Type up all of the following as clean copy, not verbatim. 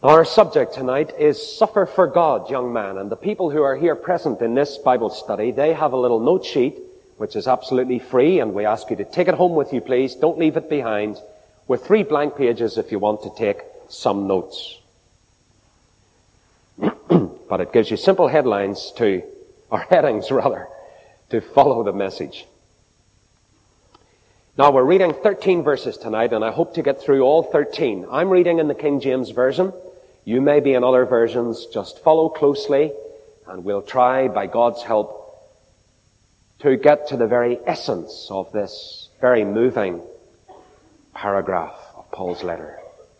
Our subject tonight is Suffer for God, young man. And the people who are here present in this Bible study, they have a little note sheet, which is absolutely free, and we ask you to take it home with you, please. Don't leave it behind, with 3 blank pages if you want to take some notes. But it gives you simple headings, to follow the message. Now, we're reading 13 verses tonight, and I hope to get through all 13. I'm reading in the King James Version. You may be in other versions. Just follow closely, and we'll try, by God's help, to get to the very essence of this very moving paragraph of Paul's letter.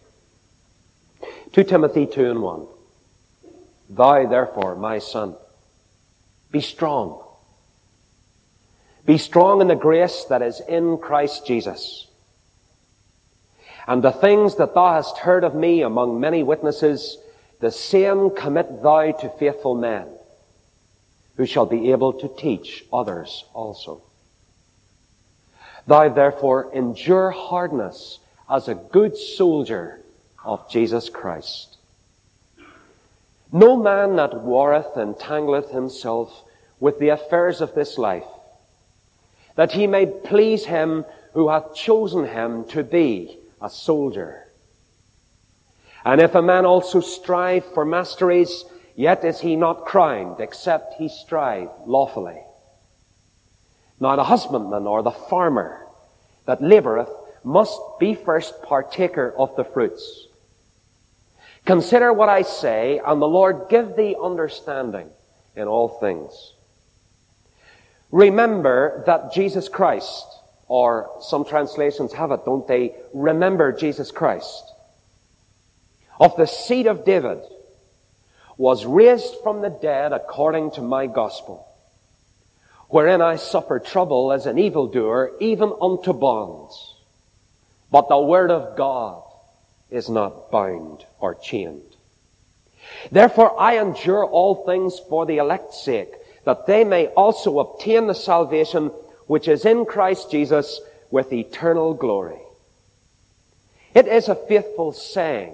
2 Timothy 2:1. Thou, therefore, my son, be strong. Be strong in the grace that is in Christ Jesus. And the things that thou hast heard of me among many witnesses, the same commit thou to faithful men, who shall be able to teach others also. Thou therefore endure hardness as a good soldier of Jesus Christ. No man that warreth entangleth himself with the affairs of this life, that he may please him who hath chosen him to be a soldier. And if a man also strive for masteries, yet is he not crowned, except he strive lawfully. Now the husbandman or the farmer that laboureth must be first partaker of the fruits. Consider what I say, and the Lord give thee understanding in all things. Remember that Jesus Christ, or some translations have it, don't they? Remember Jesus Christ, of the seed of David, was raised from the dead according to my gospel, wherein I suffered trouble as an evildoer, even unto bonds. But the word of God is not bound or chained. Therefore I endure all things for the elect's sake, that they may also obtain the salvation which is in Christ Jesus with eternal glory. It is a faithful saying.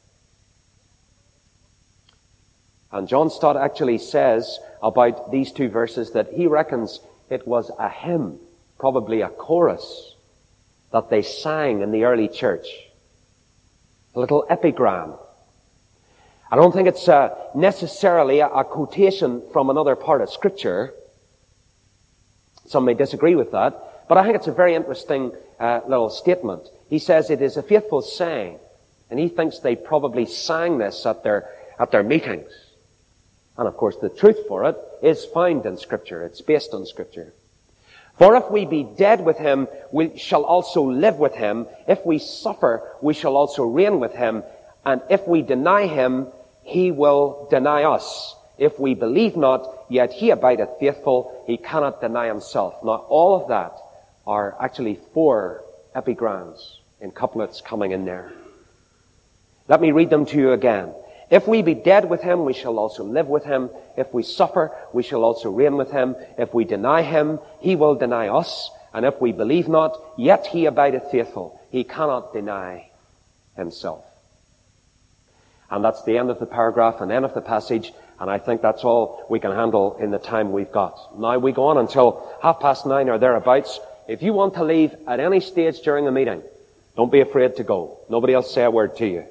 And John Stott actually says about these 2 verses that he reckons it was a hymn, probably a chorus, that they sang in the early church. A little epigram. I don't think it's necessarily a quotation from another part of Scripture. Some may disagree with that, but I think it's a very interesting little statement. He says it is a faithful saying, and he thinks they probably sang this at their meetings. And of course the truth for it is found in Scripture. It's based on Scripture. For if we be dead with him, we shall also live with him. If we suffer, we shall also reign with him. And if we deny him, he will deny us. If we believe not, yet he abideth faithful. He cannot deny himself. Now, all of that are actually 4 epigrams in couplets coming in there. Let me read them to you again. If we be dead with him, we shall also live with him. If we suffer, we shall also reign with him. If we deny him, he will deny us. And if we believe not, yet he abideth faithful. He cannot deny himself. And that's the end of the paragraph and end of the passage. And I think that's all we can handle in the time we've got. Now we go on until 9:30 or thereabouts. If you want to leave at any stage during the meeting, don't be afraid to go. Nobody else say a word to you.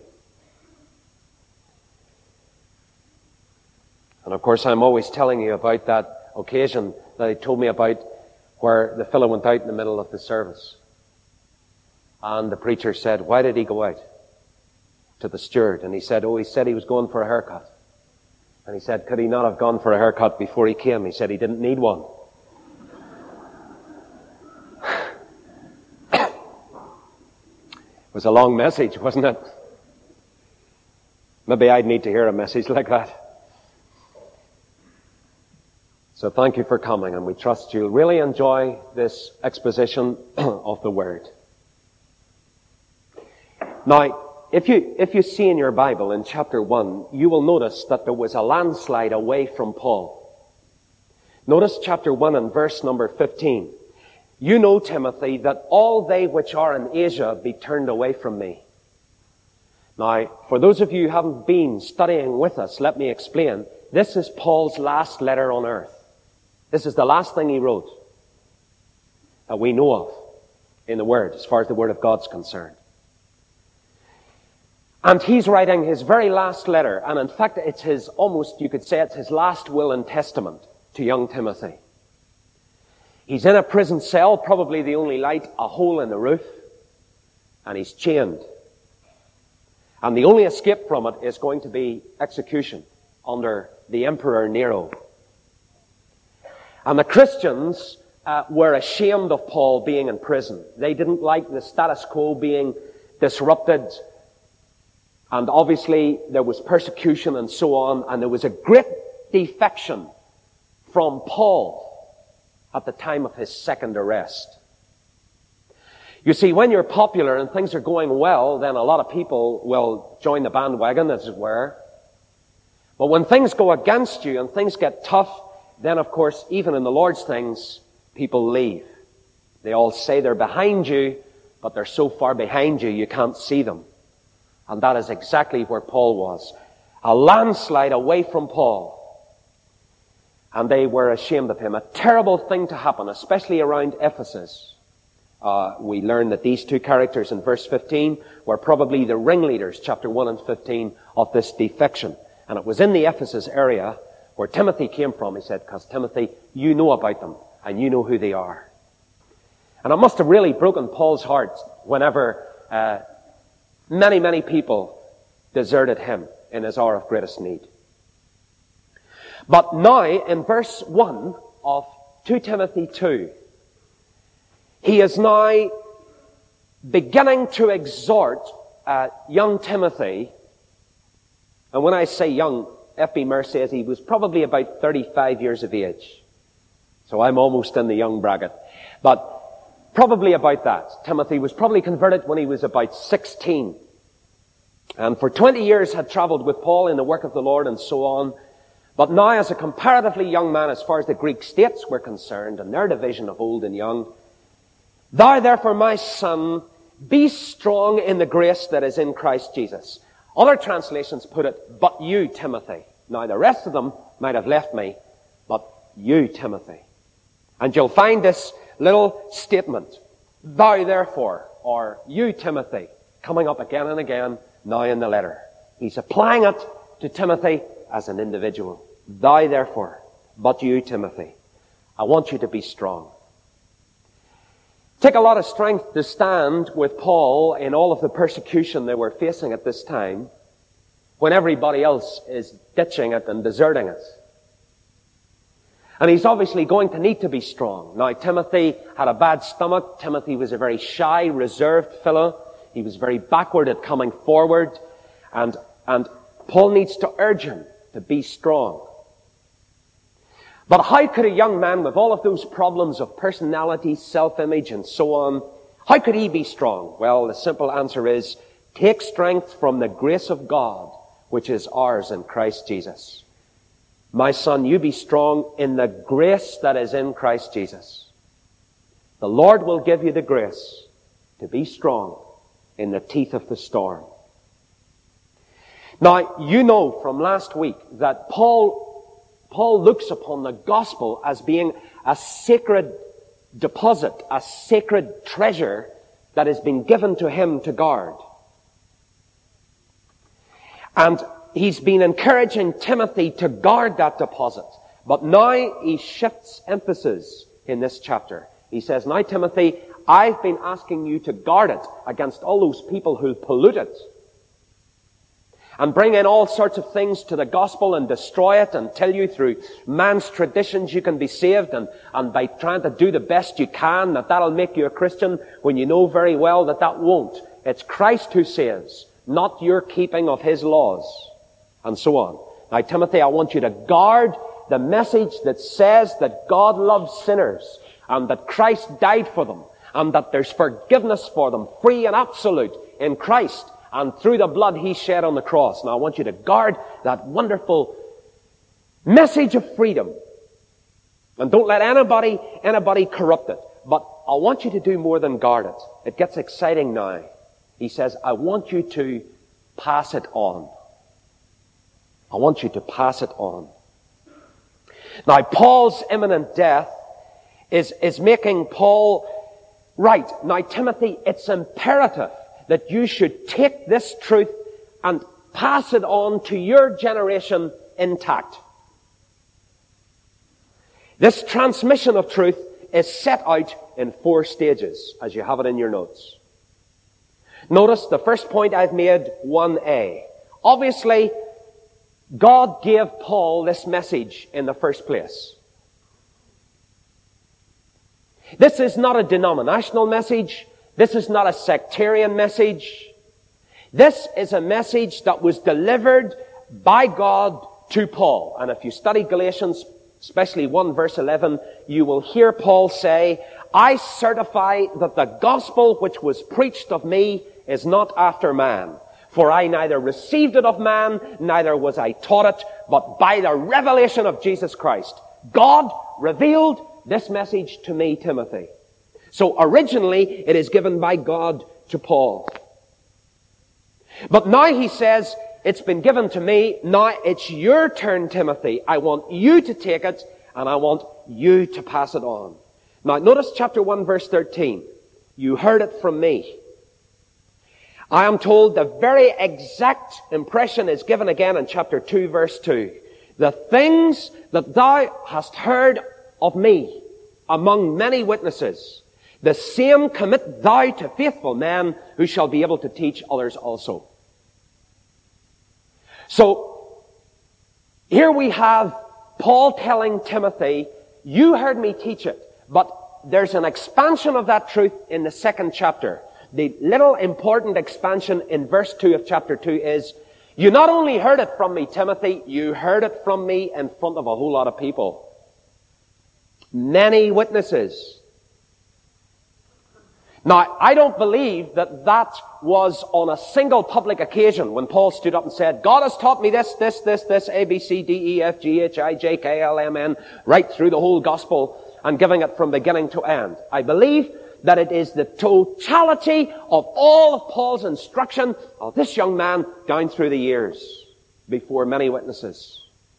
And of course I'm always telling you about that occasion that he told me about where the fellow went out in the middle of the service. And the preacher said, why did he go out? To the steward. And he said he was going for a haircut. And he said, could he not have gone for a haircut before he came? He said he didn't need one. It was a long message, wasn't it? Maybe I'd need to hear a message like that. So thank you for coming, and we trust you'll really enjoy this exposition of the Word. Now, if you see in your Bible in chapter 1, you will notice that there was a landslide away from Paul. Notice chapter 1 and verse number 15. You know, Timothy, that all they which are in Asia be turned away from me. Now, for those of you who haven't been studying with us, let me explain. This is Paul's last letter on earth. This is the last thing he wrote that we know of in the Word, as far as the Word of God's concerned. And he's writing his very last letter, and in fact it's his, almost you could say it's his last will and testament to young Timothy. He's in a prison cell, probably the only light, a hole in the roof, and he's chained. And the only escape from it is going to be execution under the Emperor Nero. And the Christians were ashamed of Paul being in prison. They didn't like the status quo being disrupted. And obviously there was persecution and so on. And there was a great defection from Paul at the time of his second arrest. You see, when you're popular and things are going well, then a lot of people will join the bandwagon, as it were. But when things go against you and things get tough, then of course, even in the Lord's things, people leave. They all say they're behind you, but they're so far behind you, you can't see them. And that is exactly where Paul was. A landslide away from Paul. And they were ashamed of him. A terrible thing to happen, especially around Ephesus. We learn that these two characters in verse 15 were probably the ringleaders, chapter 1 and 15, of this defection. And it was in the Ephesus area where Timothy came from, he said, because Timothy, you know about them, and you know who they are. And it must have really broken Paul's heart whenever many, many people deserted him in his hour of greatest need. But now, in verse 1 of 2 Timothy 2, he is now beginning to exhort young Timothy. And when I say young, F.B. Meyer says he was probably about 35 years of age. So I'm almost in the young bracket. But probably about that. Timothy was probably converted when he was about 16. And for 20 years had traveled with Paul in the work of the Lord and so on. But now as a comparatively young man, as far as the Greek states were concerned, and their division of old and young, thou therefore, my son, be strong in the grace that is in Christ Jesus. Other translations put it, but you, Timothy. Now the rest of them might have left me, but you, Timothy. And you'll find this little statement, thou therefore, or you, Timothy, coming up again and again now in the letter. He's applying it to Timothy as an individual. Thou therefore, but you, Timothy. I want you to be strong. Take a lot of strength to stand with Paul in all of the persecution they were facing at this time, when everybody else is ditching it and deserting it. And he's obviously going to need to be strong. Now, Timothy had a bad stomach. Timothy was a very shy, reserved fellow. He was very backward at coming forward. And Paul needs to urge him to be strong. But how could a young man with all of those problems of personality, self-image, and so on, how could he be strong? Well, the simple answer is, take strength from the grace of God, which is ours in Christ Jesus. My son, you be strong in the grace that is in Christ Jesus. The Lord will give you the grace to be strong in the teeth of the storm. Now, you know from last week that Paul looks upon the gospel as being a sacred deposit, a sacred treasure that has been given to him to guard. And he's been encouraging Timothy to guard that deposit. But now he shifts emphasis in this chapter. He says, now Timothy, I've been asking you to guard it against all those people who pollute it and bring in all sorts of things to the gospel and destroy it and tell you through man's traditions you can be saved and by trying to do the best you can that'll make you a Christian when you know very well that won't. It's Christ who saves, not your keeping of his laws, and so on. Now, Timothy, I want you to guard the message that says that God loves sinners and that Christ died for them and that there's forgiveness for them, free and absolute in Christ and through the blood he shed on the cross. Now, I want you to guard that wonderful message of freedom. And don't let anybody corrupt it. But I want you to do more than guard it. It gets exciting now. He says, I want you to pass it on. I want you to pass it on. Now, Paul's imminent death is making Paul right. Now, Timothy, it's imperative that you should take this truth and pass it on to your generation intact. This transmission of truth is set out in 4 stages, as you have it in your notes. Notice the first point I've made, 1a. Obviously, God gave Paul this message in the first place. This is not a denominational message. This is not a sectarian message. This is a message that was delivered by God to Paul. And if you study Galatians, especially 1 verse 11, you will hear Paul say, I certify that the gospel which was preached of me is not after man. For I neither received it of man, neither was I taught it, but by the revelation of Jesus Christ. God revealed this message to me, Timothy. So originally, it is given by God to Paul. But now he says, it's been given to me, now it's your turn, Timothy. I want you to take it, and I want you to pass it on. Now notice chapter 1 verse 13. You heard it from me. I am told the very exact impression is given again in chapter 2 verse 2. The things that thou hast heard of me among many witnesses, the same commit thou to faithful men who shall be able to teach others also. So, here we have Paul telling Timothy, you heard me teach it, but there's an expansion of that truth in the 2nd chapter. The little important expansion in verse 2 of chapter 2 is, you not only heard it from me, Timothy, you heard it from me in front of a whole lot of people. Many witnesses. Now, I don't believe that that was on a single public occasion when Paul stood up and said, God has taught me this, A, B, C, D, E, F, G, H, I, J, K, L, M, N, right through the whole gospel and giving it from beginning to end. I believe that it is the totality of all of Paul's instruction of this young man down through the years before many witnesses.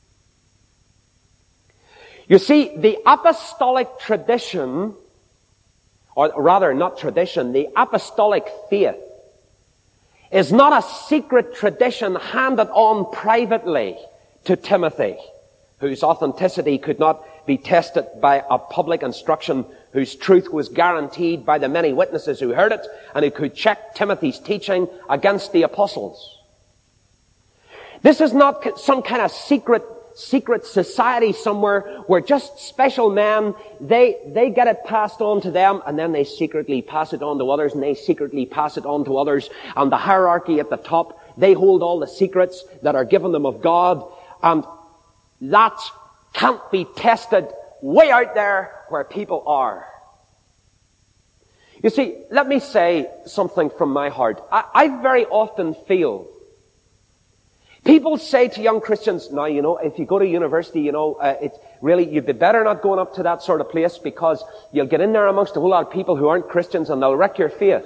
You see, the apostolic tradition, or rather not tradition, the apostolic faith is not a secret tradition handed on privately to Timothy, whose authenticity could not be tested by a public instruction, whose truth was guaranteed by the many witnesses who heard it, and who could check Timothy's teaching against the apostles. This is not some kind of secret society somewhere where just special men, they get it passed on to them, and then they secretly pass it on to others, and they secretly pass it on to others, and the hierarchy at the top, they hold all the secrets that are given them of God, and that can't be tested way out there where people are. You see, let me say something from my heart. I very often feel people say to young Christians, now, if you go to university, it's really, you'd be better not going up to that sort of place because you'll get in there amongst a whole lot of people who aren't Christians and they'll wreck your faith.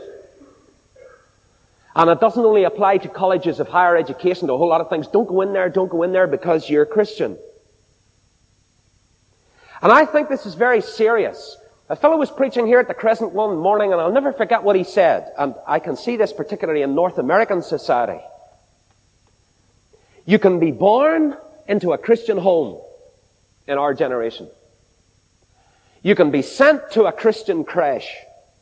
And it doesn't only apply to colleges of higher education, to a whole lot of things. Don't go in there because you're a Christian. And I think this is very serious. A fellow was preaching here at the Crescent one morning, and I'll never forget what he said. And I can see this particularly in North American society. You can be born into a Christian home in our generation. You can be sent to a Christian creche.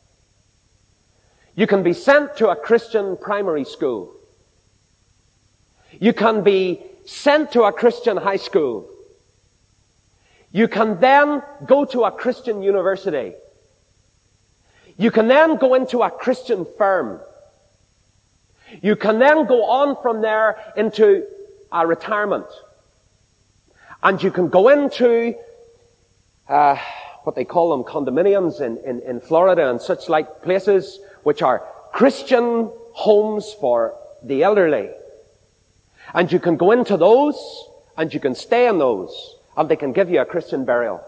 You can be sent to a Christian primary school. You can be sent to a Christian high school. You can then go to a Christian university. You can then go into a Christian firm. You can then go on from there into a retirement. And you can go into what they call them condominiums in Florida and such like places which are Christian homes for the elderly. And you can go into those and you can stay in those. And they can give you a Christian burial.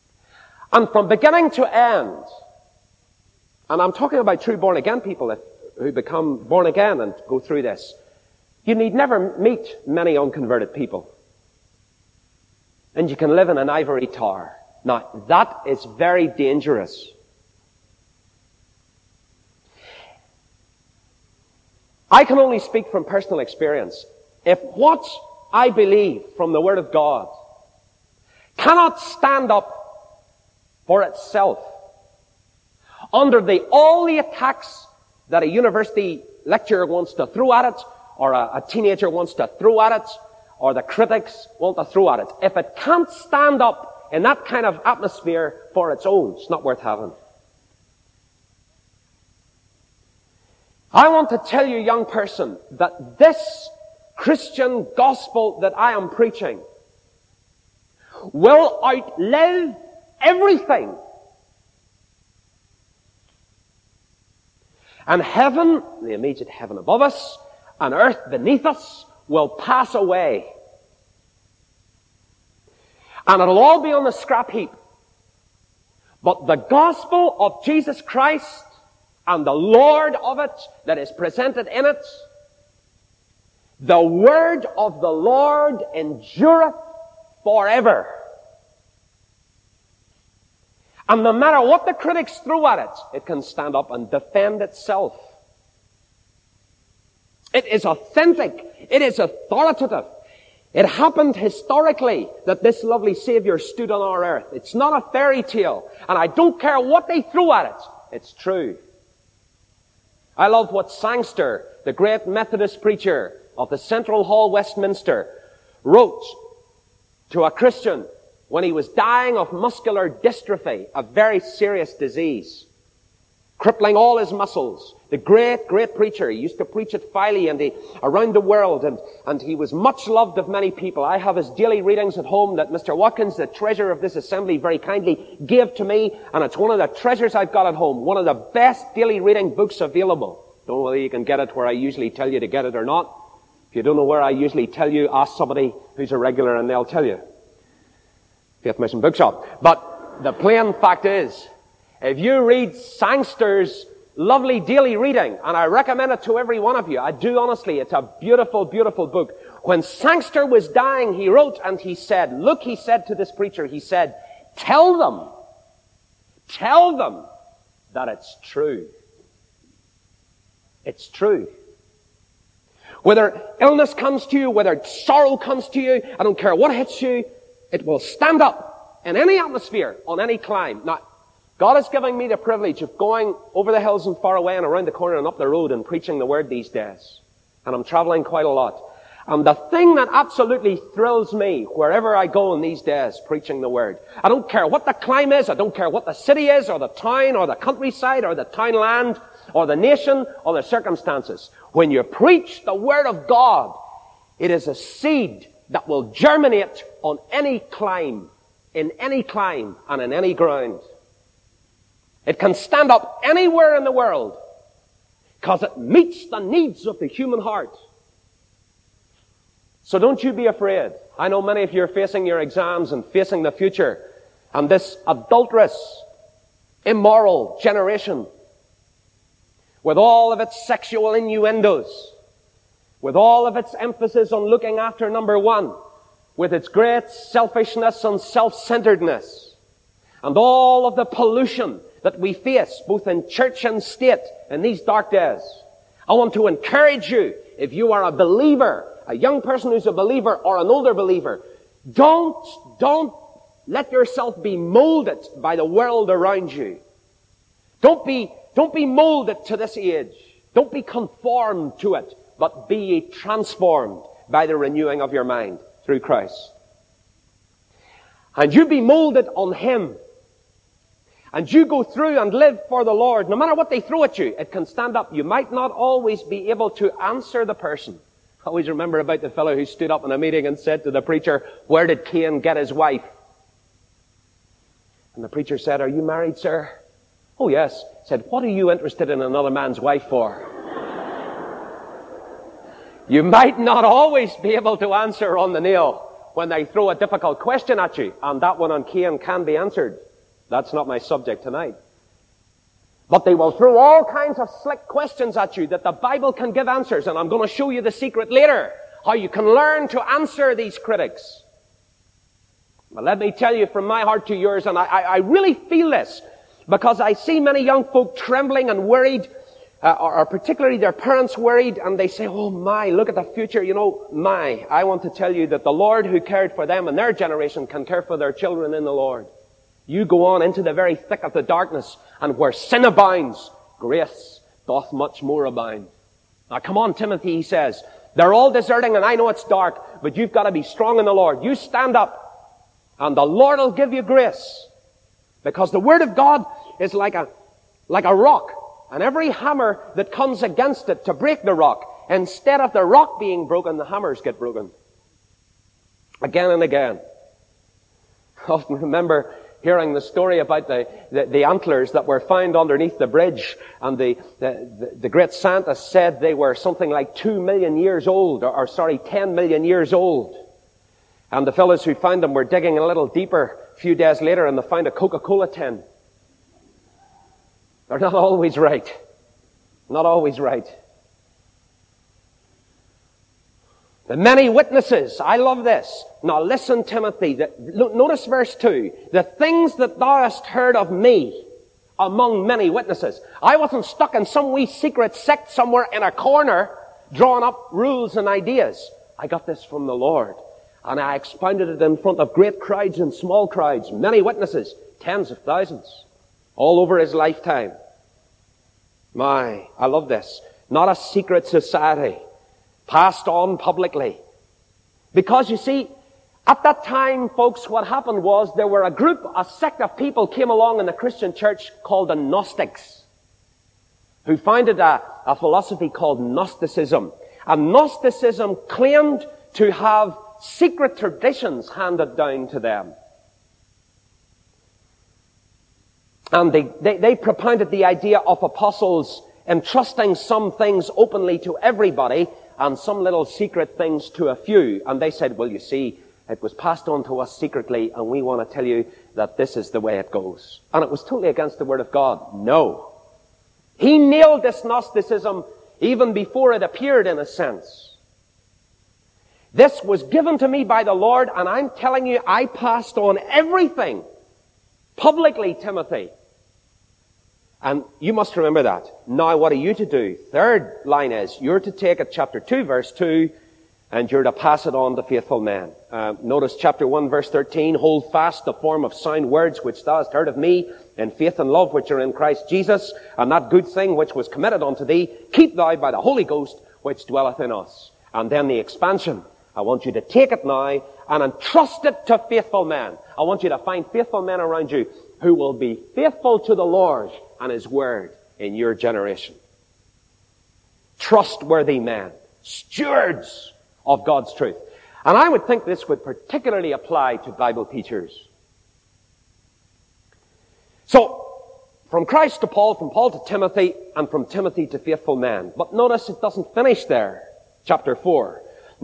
And from beginning to end, and I'm talking about true born-again people who become born again and go through this, you need never meet many unconverted people. And you can live in an ivory tower. Now, that is very dangerous. I can only speak from personal experience. If what I believe from the Word of God cannot stand up for itself under all the attacks that a university lecturer wants to throw at it, or a teenager wants to throw at it, or the critics want to throw at it, if it can't stand up in that kind of atmosphere for its own, it's not worth having. I want to tell you, young person, that this Christian gospel that I am preaching will outlive everything. And heaven, the immediate heaven above us, and earth beneath us will pass away. And it'll all be on the scrap heap. But the gospel of Jesus Christ and the Lord of it that is presented in it, the word of the Lord endureth forever. And no matter what the critics throw at it, it can stand up and defend itself. It is authentic. It is authoritative. It happened historically that this lovely Savior stood on our earth. It's not a fairy tale. And I don't care what they throw at it. It's true. I love what Sangster, the great Methodist preacher of the Central Hall, Westminster, wrote to a Christian when he was dying of muscular dystrophy, a very serious disease, crippling all his muscles. The great, great preacher. He used to preach at Filey and around the world, and he was much loved of many people. I have his daily readings at home that Mr. Watkins, the treasurer of this assembly, very kindly gave to me, and it's one of the treasures I've got at home. One of the best daily reading books available. Don't know whether you can get it where I usually tell you to get it or not. If you don't know where I usually tell you, ask somebody who's a regular and they'll tell you. Faith Mission Bookshop. But the plain fact is, if you read Sangster's lovely daily reading, and I recommend it to every one of you, I do honestly, it's a beautiful, beautiful book. When Sangster was dying, he wrote and he said, look, he said to this preacher, he said, tell them that it's true. It's true. Whether illness comes to you, whether sorrow comes to you, I don't care what hits you, it will stand up in any atmosphere, on any climb. Now, God is giving me the privilege of going over the hills and far away and around the corner and up the road and preaching the Word these days. And I'm traveling quite a lot. And the thing that absolutely thrills me wherever I go in these days, preaching the Word, I don't care what the climb is, I don't care what the city is, or the town, or the countryside, or the townland, or the nation, or the circumstances. When you preach the Word of God, it is a seed that will germinate on any climb, in any climb, and in any ground. It can stand up anywhere in the world because it meets the needs of the human heart. So don't you be afraid. I know many of you are facing your exams and facing the future, and this adulterous, immoral generation, with all of its sexual innuendos, with all of its emphasis on looking after number one, with its great selfishness and self-centeredness, and all of the pollution that we face, both in church and state, in these dark days. I want to encourage you, if you are a believer, a young person who's a believer or an older believer, don't let yourself be molded by the world around you. Don't be molded to this age. Don't be conformed to it, but be ye transformed by the renewing of your mind through Christ. And you be molded on Him. And you go through and live for the Lord. No matter what they throw at you, it can stand up. You might not always be able to answer the person. I always remember about the fellow who stood up in a meeting and said to the preacher, where did Cain get his wife? And the preacher said, are you married, sir? Oh, yes. He said, what are you interested in another man's wife for? You might not always be able to answer on the nail when they throw a difficult question at you. And that one on Cain can be answered. That's not my subject tonight. But they will throw all kinds of slick questions at you that the Bible can give answers. And I'm going to show you the secret later, how you can learn to answer these critics. But let me tell you from my heart to yours, and I really feel this, because I see many young folk trembling and worried, or particularly their parents worried, and they say, oh my, look at the future, I want to tell you that the Lord who cared for them and their generation can care for their children in the Lord. You go on into the very thick of the darkness, and where sin abounds, grace doth much more abound. Now come on, Timothy, he says. They're all deserting, and I know it's dark, but you've got to be strong in the Lord. You stand up, and the Lord will give you grace. Because the Word of God is like a rock, and every hammer that comes against it to break the rock, instead of the rock being broken, the hammers get broken. Again and again. I often remember hearing the story about the antlers that were found underneath the bridge, and the great scientists said they were something like 2 million years old, 10 million years old. And the fellows who found them were digging a little deeper a few days later, and they found a Coca-Cola tin. They're not always right. Not always right. The many witnesses. I love this. Now listen, Timothy. Notice verse 2. The things that thou hast heard of me among many witnesses. I wasn't stuck in some wee secret sect somewhere in a corner drawing up rules and ideas. I got this from the Lord. And I expounded it in front of great crowds and small crowds. Many witnesses. Tens of thousands. All over his lifetime. I love this. Not a secret society. Passed on publicly. Because you see, at that time, folks, what happened was there were a sect of people came along in the Christian church called the Gnostics, who founded a philosophy called Gnosticism. And Gnosticism claimed to have secret traditions handed down to them. And they propounded the idea of apostles entrusting some things openly to everybody and some little secret things to a few. And they said, well, you see, it was passed on to us secretly, and we want to tell you that this is the way it goes. And it was totally against the Word of God. No. He nailed this Gnosticism even before it appeared, in a sense. This was given to me by the Lord, and I'm telling you, I passed on everything publicly, Timothy. And you must remember that. Now, what are you to do? Third line is, you're to take it, chapter 2, verse 2, and you're to pass it on to faithful men. Notice chapter 1, verse 13, hold fast the form of sound words which thou hast heard of me, in faith and love which are in Christ Jesus, and that good thing which was committed unto thee, keep thou by the Holy Ghost which dwelleth in us. And then the expansion. I want you to take it now and entrust it to faithful men. I want you to find faithful men around you who will be faithful to the Lord and His Word in your generation. Trustworthy men. Stewards of God's truth. And I would think this would particularly apply to Bible teachers. So, from Christ to Paul, from Paul to Timothy, and from Timothy to faithful men. But notice it doesn't finish there. Chapter 4.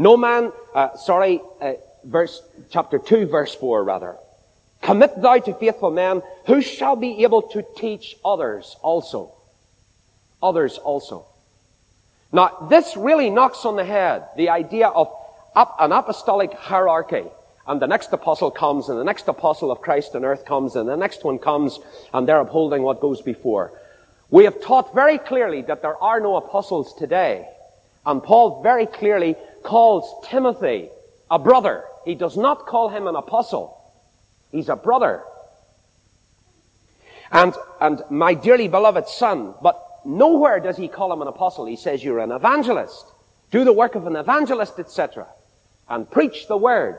Chapter 2, verse 4, rather. Commit thou to faithful men who shall be able to teach others also. Others also. Now, this really knocks on the head the idea of an apostolic hierarchy. And the next apostle comes, and the next apostle of Christ on earth comes, and the next one comes, and they're upholding what goes before. We have taught very clearly that there are no apostles today. And Paul very clearly calls Timothy a brother. He does not call him an apostle. He's a brother. And my dearly beloved son, but nowhere does he call him an apostle. He says you're an evangelist. Do the work of an evangelist, etc. And preach the word.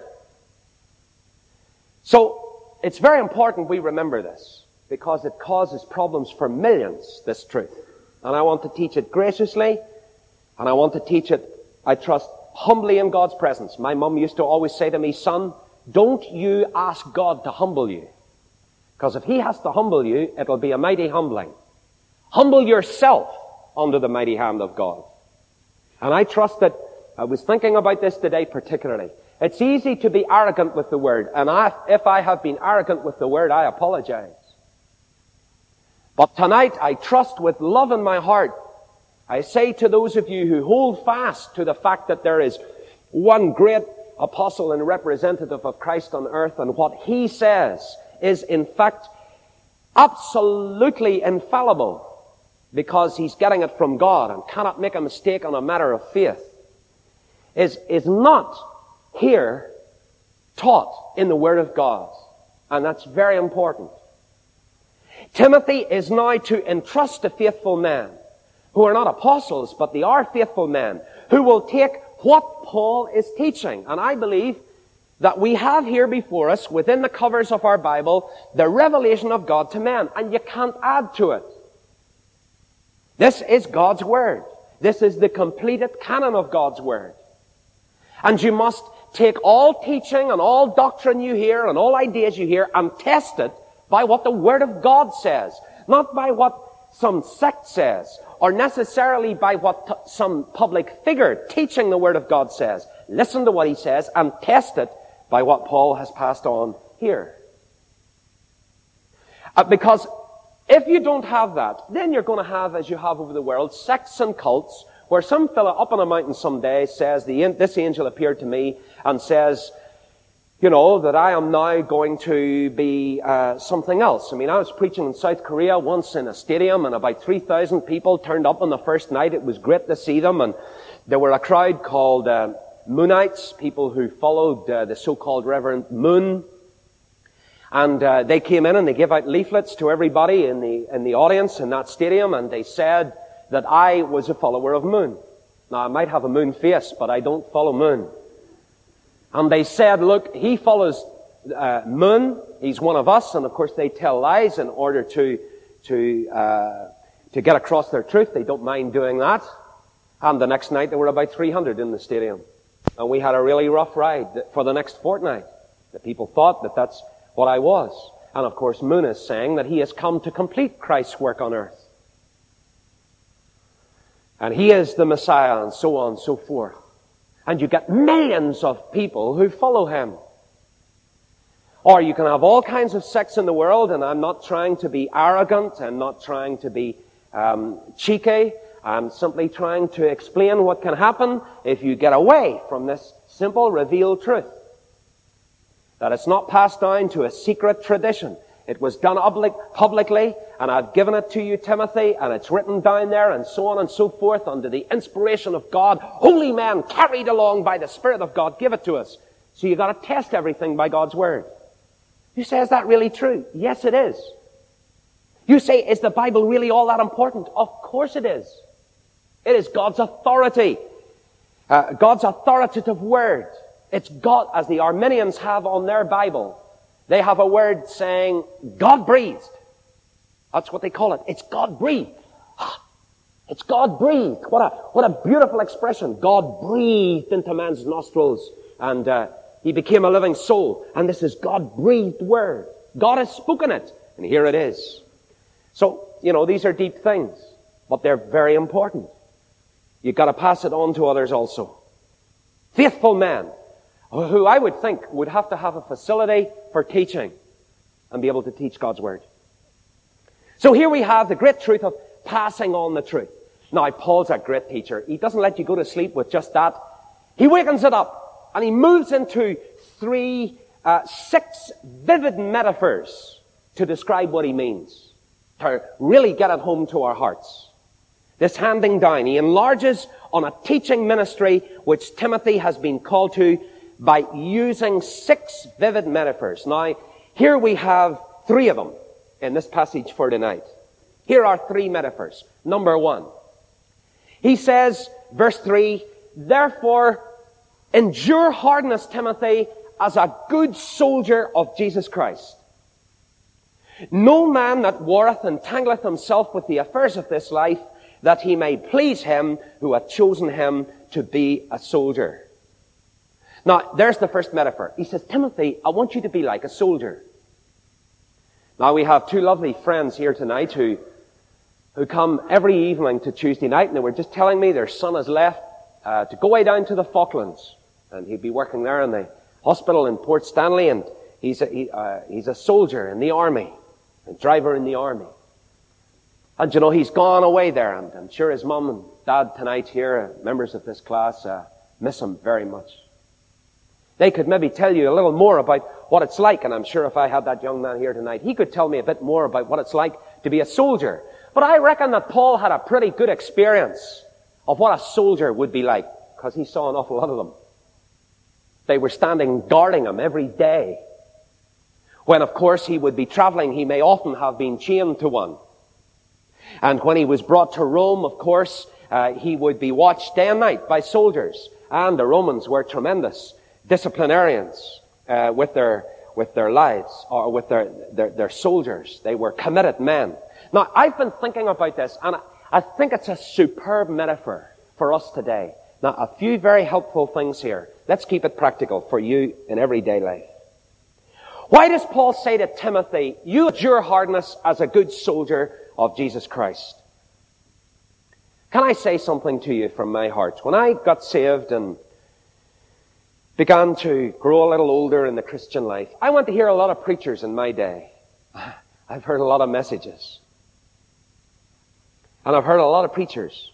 So, it's very important we remember this, because it causes problems for millions, this truth. And I want to teach it graciously, and I want to teach it, I trust, humbly in God's presence. My mum used to always say to me, son, don't you ask God to humble you. Because if He has to humble you, it'll be a mighty humbling. Humble yourself under the mighty hand of God. And I trust that, I was thinking about this today particularly. It's easy to be arrogant with the Word. And if I have been arrogant with the Word, I apologize. But tonight, I trust with love in my heart, I say to those of you who hold fast to the fact that there is one great apostle and representative of Christ on earth, and what he says is in fact absolutely infallible, because he's getting it from God and cannot make a mistake on a matter of faith, is not here taught in the Word of God. And that's very important. Timothy is now to entrust to faithful men, who are not apostles, but they are faithful men, who will take what Paul is teaching. And I believe that we have here before us, within the covers of our Bible, the revelation of God to men, and you can't add to it. This is God's Word. This is the completed canon of God's Word. And you must take all teaching and all doctrine you hear and all ideas you hear and test it by what the Word of God says, not by what some sect says, or necessarily by what some public figure teaching the Word of God says. Listen to what he says and test it by what Paul has passed on here. Because if you don't have that, then you're going to have, as you have over the world, sects and cults, where some fella up on a mountain someday says, this angel appeared to me and says, you know, that I am now going to be something else. I mean, I was preaching in South Korea once in a stadium, and about 3,000 people turned up on the first night. It was great to see them, and there were a crowd called Moonites, people who followed the so-called Reverend Moon. And they came in and they gave out leaflets to everybody in the audience in that stadium, and they said that I was a follower of Moon. Now, I might have a moon face, but I don't follow Moon. And they said, look, he follows Moon. He's one of us. And of course, they tell lies in order to get across their truth. They don't mind doing that. And the next night, there were about 300 in the stadium. And we had a really rough ride for the next fortnight. The people thought that that's what I was. And of course, Moon is saying that he has come to complete Christ's work on earth. And he is the Messiah, and so on and so forth. And you get millions of people who follow him. Or you can have all kinds of sects in the world, and I'm not trying to be arrogant, I'm not trying to be cheeky. I'm simply trying to explain what can happen if you get away from this simple revealed truth. That it's not passed down to a secret tradition. It was done publicly, and I've given it to you, Timothy, and it's written down there, and so on and so forth, under the inspiration of God. Holy men, carried along by the Spirit of God, give it to us. So you've got to test everything by God's Word. You say, is that really true? Yes, it is. You say, is the Bible really all that important? Of course it is. It is God's authority. God's authoritative Word. It's God, as the Arminians have on their Bible. They have a word saying, God breathed. That's what they call it. It's God breathed. It's God breathed. What a beautiful expression. God breathed into man's nostrils, and he became a living soul. And this is God breathed word. God has spoken it, and here it is. So, you know, these are deep things, but they're very important. You've got to pass it on to others also. Faithful men, who I would think would have to have a facility for teaching and be able to teach God's Word. So here we have the great truth of passing on the truth. Now, Paul's a great teacher. He doesn't let you go to sleep with just that. He wakens it up, and he moves into 6 vivid metaphors to describe what he means, to really get it home to our hearts. This handing down, he enlarges on a teaching ministry which Timothy has been called to by using 6 vivid metaphors. Now, here we have 3 of them in this passage for tonight. Here are 3 metaphors. Number 1. He says, verse 3, therefore, endure hardness, Timothy, as a good soldier of Jesus Christ. No man that warreth entangleth himself with the affairs of this life, that he may please him who hath chosen him to be a soldier. Now, there's the first metaphor. He says, Timothy, I want you to be like a soldier. Now, we have 2 lovely friends here tonight who come every evening to Tuesday night, and they were just telling me their son has left to go way down to the Falklands, and he'd be working there in the hospital in Port Stanley, and he's a soldier in the army, a driver in the army. And you know, he's gone away there, and I'm sure his mum and dad tonight here, members of this class, miss him very much. They could maybe tell you a little more about what it's like, and I'm sure if I had that young man here tonight, he could tell me a bit more about what it's like to be a soldier. But I reckon that Paul had a pretty good experience of what a soldier would be like, because he saw an awful lot of them. They were standing guarding him every day. When, of course, he would be traveling, he may often have been chained to one. And when he was brought to Rome, of course, he would be watched day and night by soldiers. And the Romans were tremendous disciplinarians with their lives, or with their soldiers. They were committed men. Now, I've been thinking about this, and I think it's a superb metaphor for us today. Now, a few very helpful things here. Let's keep it practical for you in everyday life. Why does Paul say to Timothy, you endure hardness as a good soldier of Jesus Christ? Can I say something to you from my heart? When I got saved and began to grow a little older in the Christian life, I went to hear a lot of preachers in my day. I've heard a lot of messages. And I've heard a lot of preachers.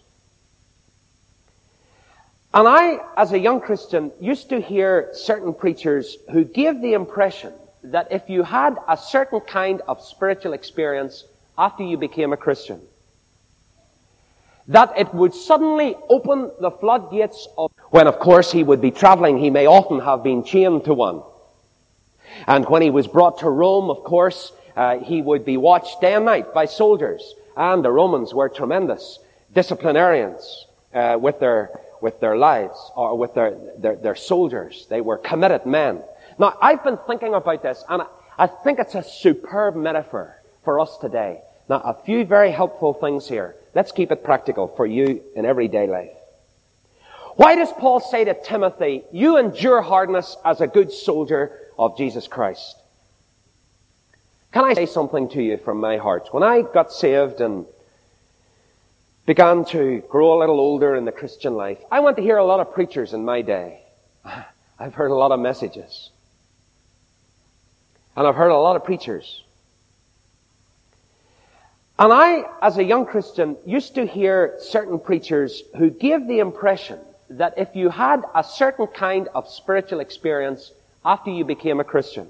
And I, as a young Christian, used to hear certain preachers who gave the impression that if you had a certain kind of spiritual experience after you became a Christian, that it would suddenly open the floodgates of... When, of course, he would be traveling, he may often have been chained to one. And when he was brought to Rome, of course, he would be watched day and night by soldiers. And the Romans were tremendous disciplinarians with their lives, or with their soldiers. They were committed men. Now, I've been thinking about this, and I think it's a superb metaphor for us today. Now, a few very helpful things here. Let's keep it practical for you in everyday life. Why does Paul say to Timothy, you endure hardness as a good soldier of Jesus Christ? Can I say something to you from my heart? When I got saved and began to grow a little older in the Christian life, I went to hear a lot of preachers in my day. I've heard a lot of messages. And I've heard a lot of preachers. And I, as a young Christian, used to hear certain preachers who gave the impression that if you had a certain kind of spiritual experience after you became a Christian,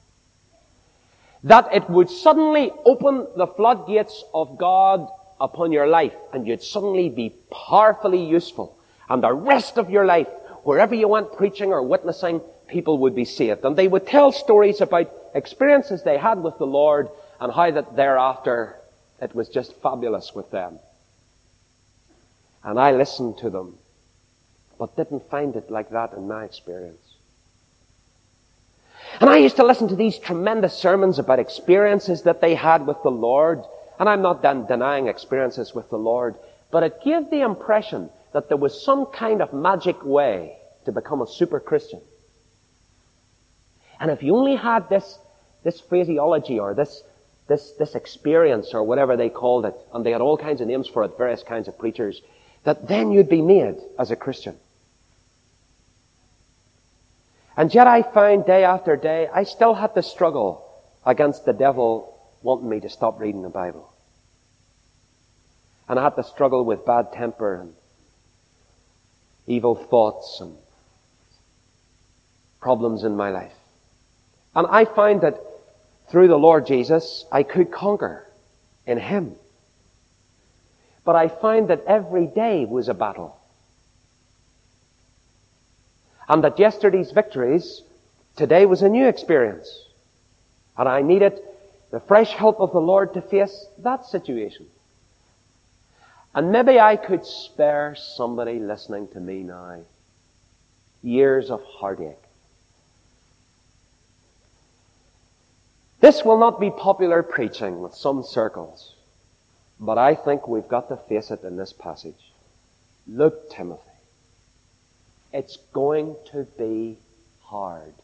that it would suddenly open the floodgates of God upon your life, and you'd suddenly be powerfully useful. And the rest of your life, wherever you went preaching or witnessing, people would be saved. And they would tell stories about experiences they had with the Lord, and how that thereafter it was just fabulous with them. And I listened to them, but didn't find it like that in my experience. And I used to listen to these tremendous sermons about experiences that they had with the Lord. And I'm not denying experiences with the Lord, but it gave the impression that there was some kind of magic way to become a super Christian. And if you only had this phraseology, or this experience, or whatever they called it, and they had all kinds of names for it, various kinds of preachers, that then you'd be made as a Christian. And yet I find day after day, I still had to struggle against the devil wanting me to stop reading the Bible. And I had to struggle with bad temper and evil thoughts and problems in my life. And I find that through the Lord Jesus, I could conquer in Him. But I find that every day was a battle. And that yesterday's victories, today was a new experience. And I needed the fresh help of the Lord to face that situation. And maybe I could spare somebody listening to me now years of heartache. This will not be popular preaching with some circles, but I think we've got to face it in this passage. Look, Timothy, it's going to be hard.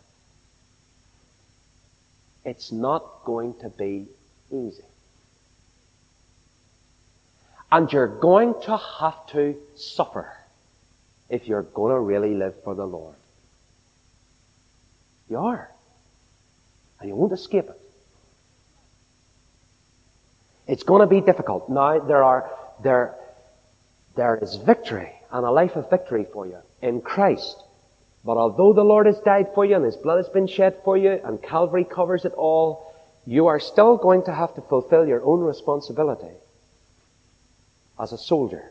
It's not going to be easy. And you're going to have to suffer if you're going to really live for the Lord. You are. And you won't escape it. It's going to be difficult. Now, there is victory and a life of victory for you in Christ. But although the Lord has died for you and His blood has been shed for you and Calvary covers it all, you are still going to have to fulfill your own responsibility as a soldier.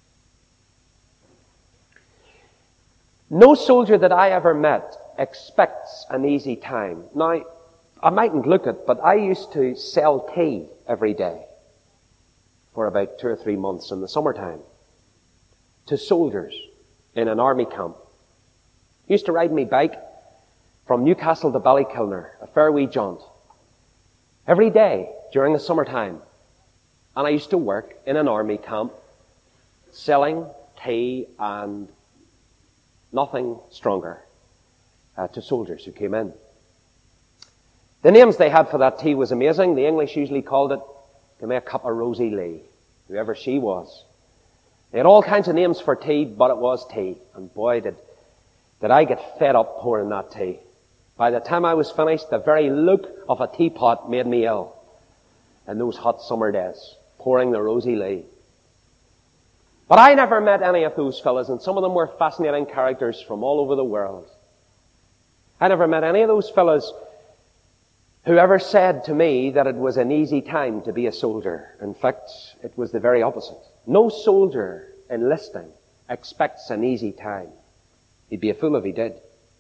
No soldier that I ever met expects an easy time. Now, I mightn't look it, but I used to sell tea every day for about 2 or 3 months in the summertime to soldiers in an army camp. Used to ride me bike from Newcastle to Ballykilner, a fair wee jaunt, every day during the summertime. And I used to work in an army camp selling tea and nothing stronger to soldiers who came in. The names they had for that tea was amazing. The English usually called it, "Give me a cup of Rosie Lee," whoever she was. They had all kinds of names for tea, but it was tea. And boy, did I get fed up pouring that tea. By the time I was finished, the very look of a teapot made me ill in those hot summer days, pouring the Rosie Lee. But I never met any of those fellas, and some of them were fascinating characters from all over the world. I never met any of those fellas who ever said to me that it was an easy time to be a soldier. In fact, it was the very opposite. No soldier enlisting expects an easy time. He'd be a fool if he did.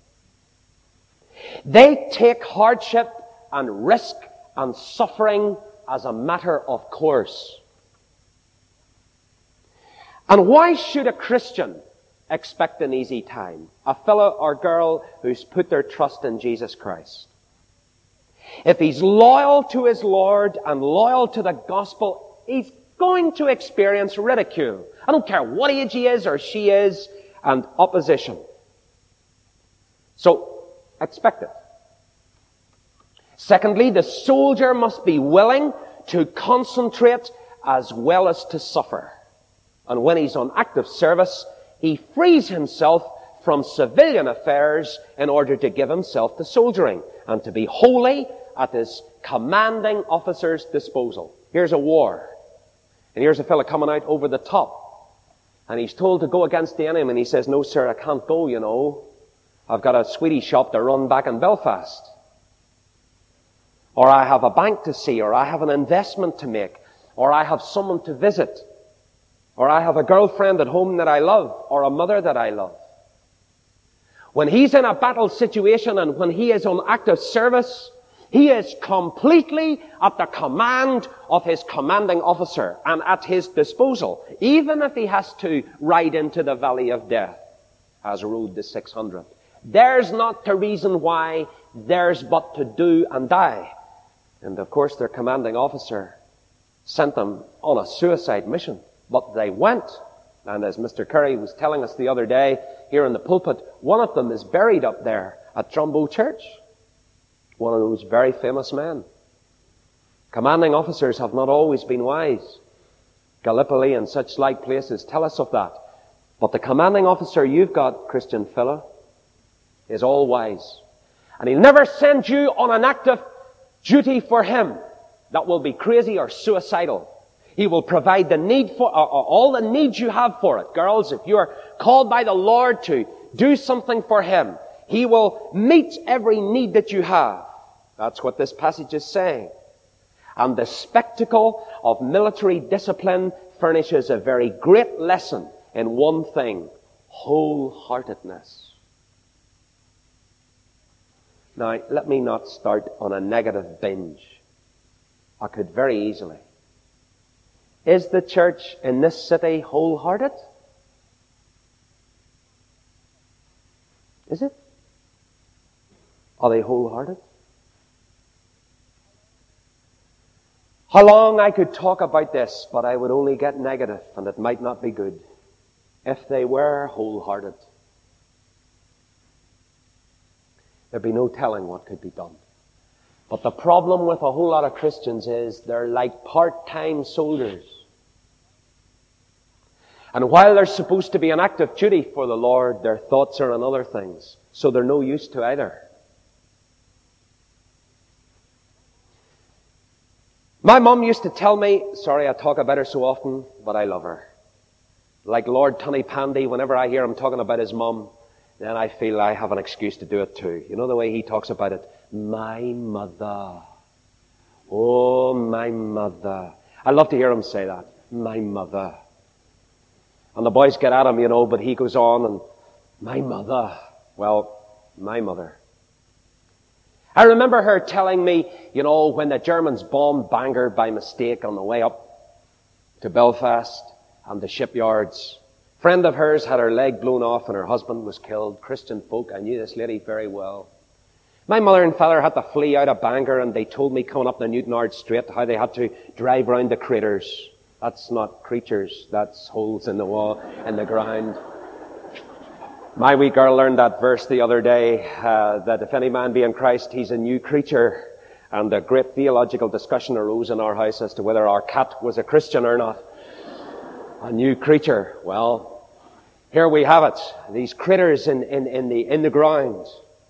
They take hardship and risk and suffering as a matter of course. And why should a Christian expect an easy time? A fellow or girl who's put their trust in Jesus Christ. If he's loyal to his Lord and loyal to the gospel, he's going to experience ridicule. I don't care what age he is or she is, and opposition. So, expect it. Secondly, the soldier must be willing to concentrate as well as to suffer. And when he's on active service, he frees himself from civilian affairs in order to give himself to soldiering and to be wholly at his commanding officer's disposal. Here's a war. And here's a fella coming out over the top. And he's told to go against the enemy. And he says, "No, sir, I can't go, you know. I've got a sweetie shop to run back in Belfast. Or I have a bank to see. Or I have an investment to make. Or I have someone to visit. Or I have a girlfriend at home that I love. Or a mother that I love." When he's in a battle situation and when he is on active service, he is completely at the command of his commanding officer and at his disposal, even if he has to ride into the valley of death, as rode the 600. There's not the reason why, there's but to do and die. And of course their commanding officer sent them on a suicide mission. But they went. And as Mr. Curry was telling us the other day here in the pulpit, one of them is buried up there at Trumbo Church. One of those very famous men. Commanding officers have not always been wise. Gallipoli and such like places tell us of that. But the commanding officer you've got, Christian fellow, is all wise. And he'll never send you on an active duty for him that will be crazy or suicidal. He will provide the need for, all the needs you have for it. Girls, if you are called by the Lord to do something for Him, He will meet every need that you have. That's what this passage is saying. And the spectacle of military discipline furnishes a very great lesson in one thing: wholeheartedness. Now, let me not start on a negative binge. I could very easily. Is the church in this city wholehearted? Is it? Are they wholehearted? How long I could talk about this, but I would only get negative, and it might not be good. If they were wholehearted, there'd be no telling what could be done. But the problem with a whole lot of Christians is they're like part-time soldiers. And while they're supposed to be on active duty for the Lord, their thoughts are on other things. So they're no use to either. My mum used to tell me, sorry I talk about her so often, but I love her. Like Lord Tunny Pandy, whenever I hear him talking about his mum, then I feel I have an excuse to do it too. You know the way he talks about it? My mother. Oh, my mother. I love to hear him say that. My mother. And the boys get at him, you know, but he goes on and, my mother. Well, my mother. I remember her telling me, you know, when the Germans bombed Bangor by mistake on the way up to Belfast and the shipyards, a friend of hers had her leg blown off and her husband was killed. Christian folk, I knew this lady very well. My mother and father had to flee out of Bangor, and they told me coming up the Newtonard Street how they had to drive round the craters. That's not creatures, that's holes in the wall, in the ground. My wee girl learned that verse the other day, that if any man be in Christ, he's a new creature. And a great theological discussion arose in our house as to whether our cat was a Christian or not. A new creature. Well, here we have it. These critters in the ground.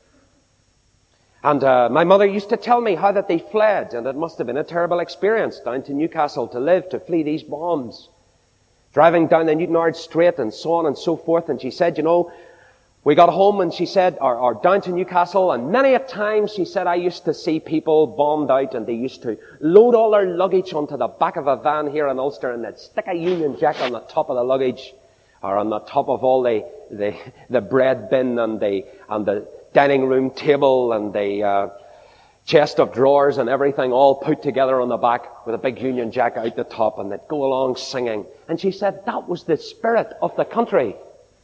And my mother used to tell me how that they fled, and it must have been a terrible experience down to Newcastle to live, to flee these bombs. Driving down the Newtonard Street and so on and so forth. And she said, you know, we got home and she said, or down to Newcastle, and many a time she said I used to see people bombed out and they used to load all their luggage onto the back of a van here in Ulster and they'd stick a Union Jack on the top of the luggage, or on the top of all the bread bin and the dining room table and the chest of drawers and everything all put together on the back with a big Union Jack out the top, and they'd go along singing. And she said that was the spirit of the country.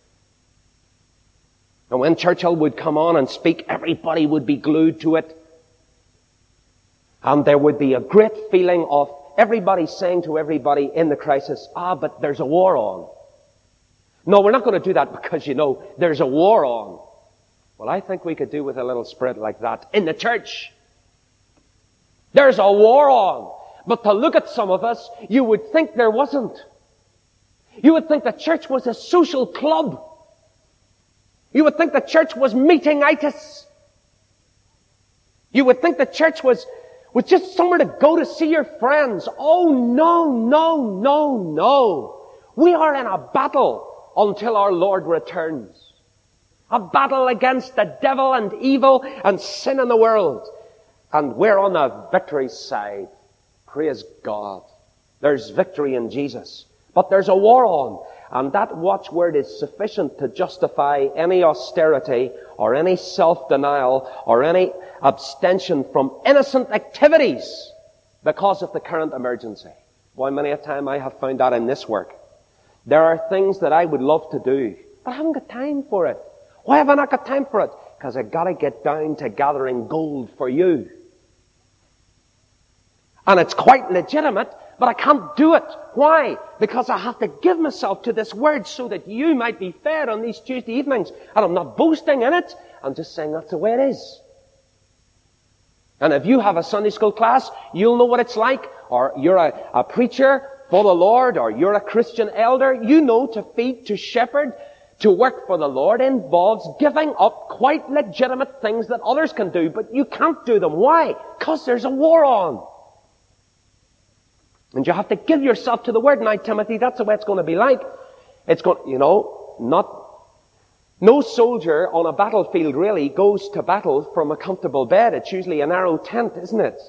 And when Churchill would come on and speak, everybody would be glued to it. And there would be a great feeling of everybody saying to everybody in the crisis, but there's a war on. No, we're not going to do that because, you know, there's a war on. Well, I think we could do with a little spirit like that in the church. There's a war on. But to look at some of us, you would think there wasn't. You would think the church was a social club. You would think the church was meetingitis. You would think the church was just somewhere to go to see your friends. Oh, no, no, no, no. We are in a battle until our Lord returns. A battle against the devil and evil and sin in the world. And we're on the victory side. Praise God. There's victory in Jesus. But there's a war on. And that watchword is sufficient to justify any austerity or any self-denial or any abstention from innocent activities because of the current emergency. Boy, many a time I have found that in this work. There are things that I would love to do, but I haven't got time for it. Why have I not got time for it? Because I've got to get down to gathering gold for you. And it's quite legitimate, but I can't do it. Why? Because I have to give myself to this word so that you might be fed on these Tuesday evenings. And I'm not boasting in it. I'm just saying that's the way it is. And if you have a Sunday school class, you'll know what it's like. Or you're a preacher for the Lord, or you're a Christian elder. You know to feed, to shepherd, to work for the Lord involves giving up quite legitimate things that others can do, but you can't do them. Why? Because there's a war on. And you have to give yourself to the Word. Now, Timothy, that's the way it's going to be like. It's going, no soldier on a battlefield really goes to battle from a comfortable bed. It's usually a narrow tent, isn't it?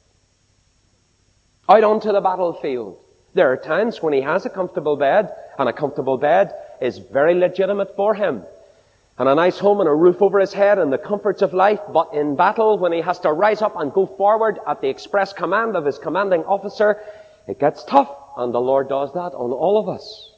Out onto the battlefield. There are times when he has a comfortable bed, and a comfortable bed is very legitimate for him. And a nice home and a roof over his head and the comforts of life. But in battle, when he has to rise up and go forward at the express command of his commanding officer, it gets tough, and the Lord does that on all of us.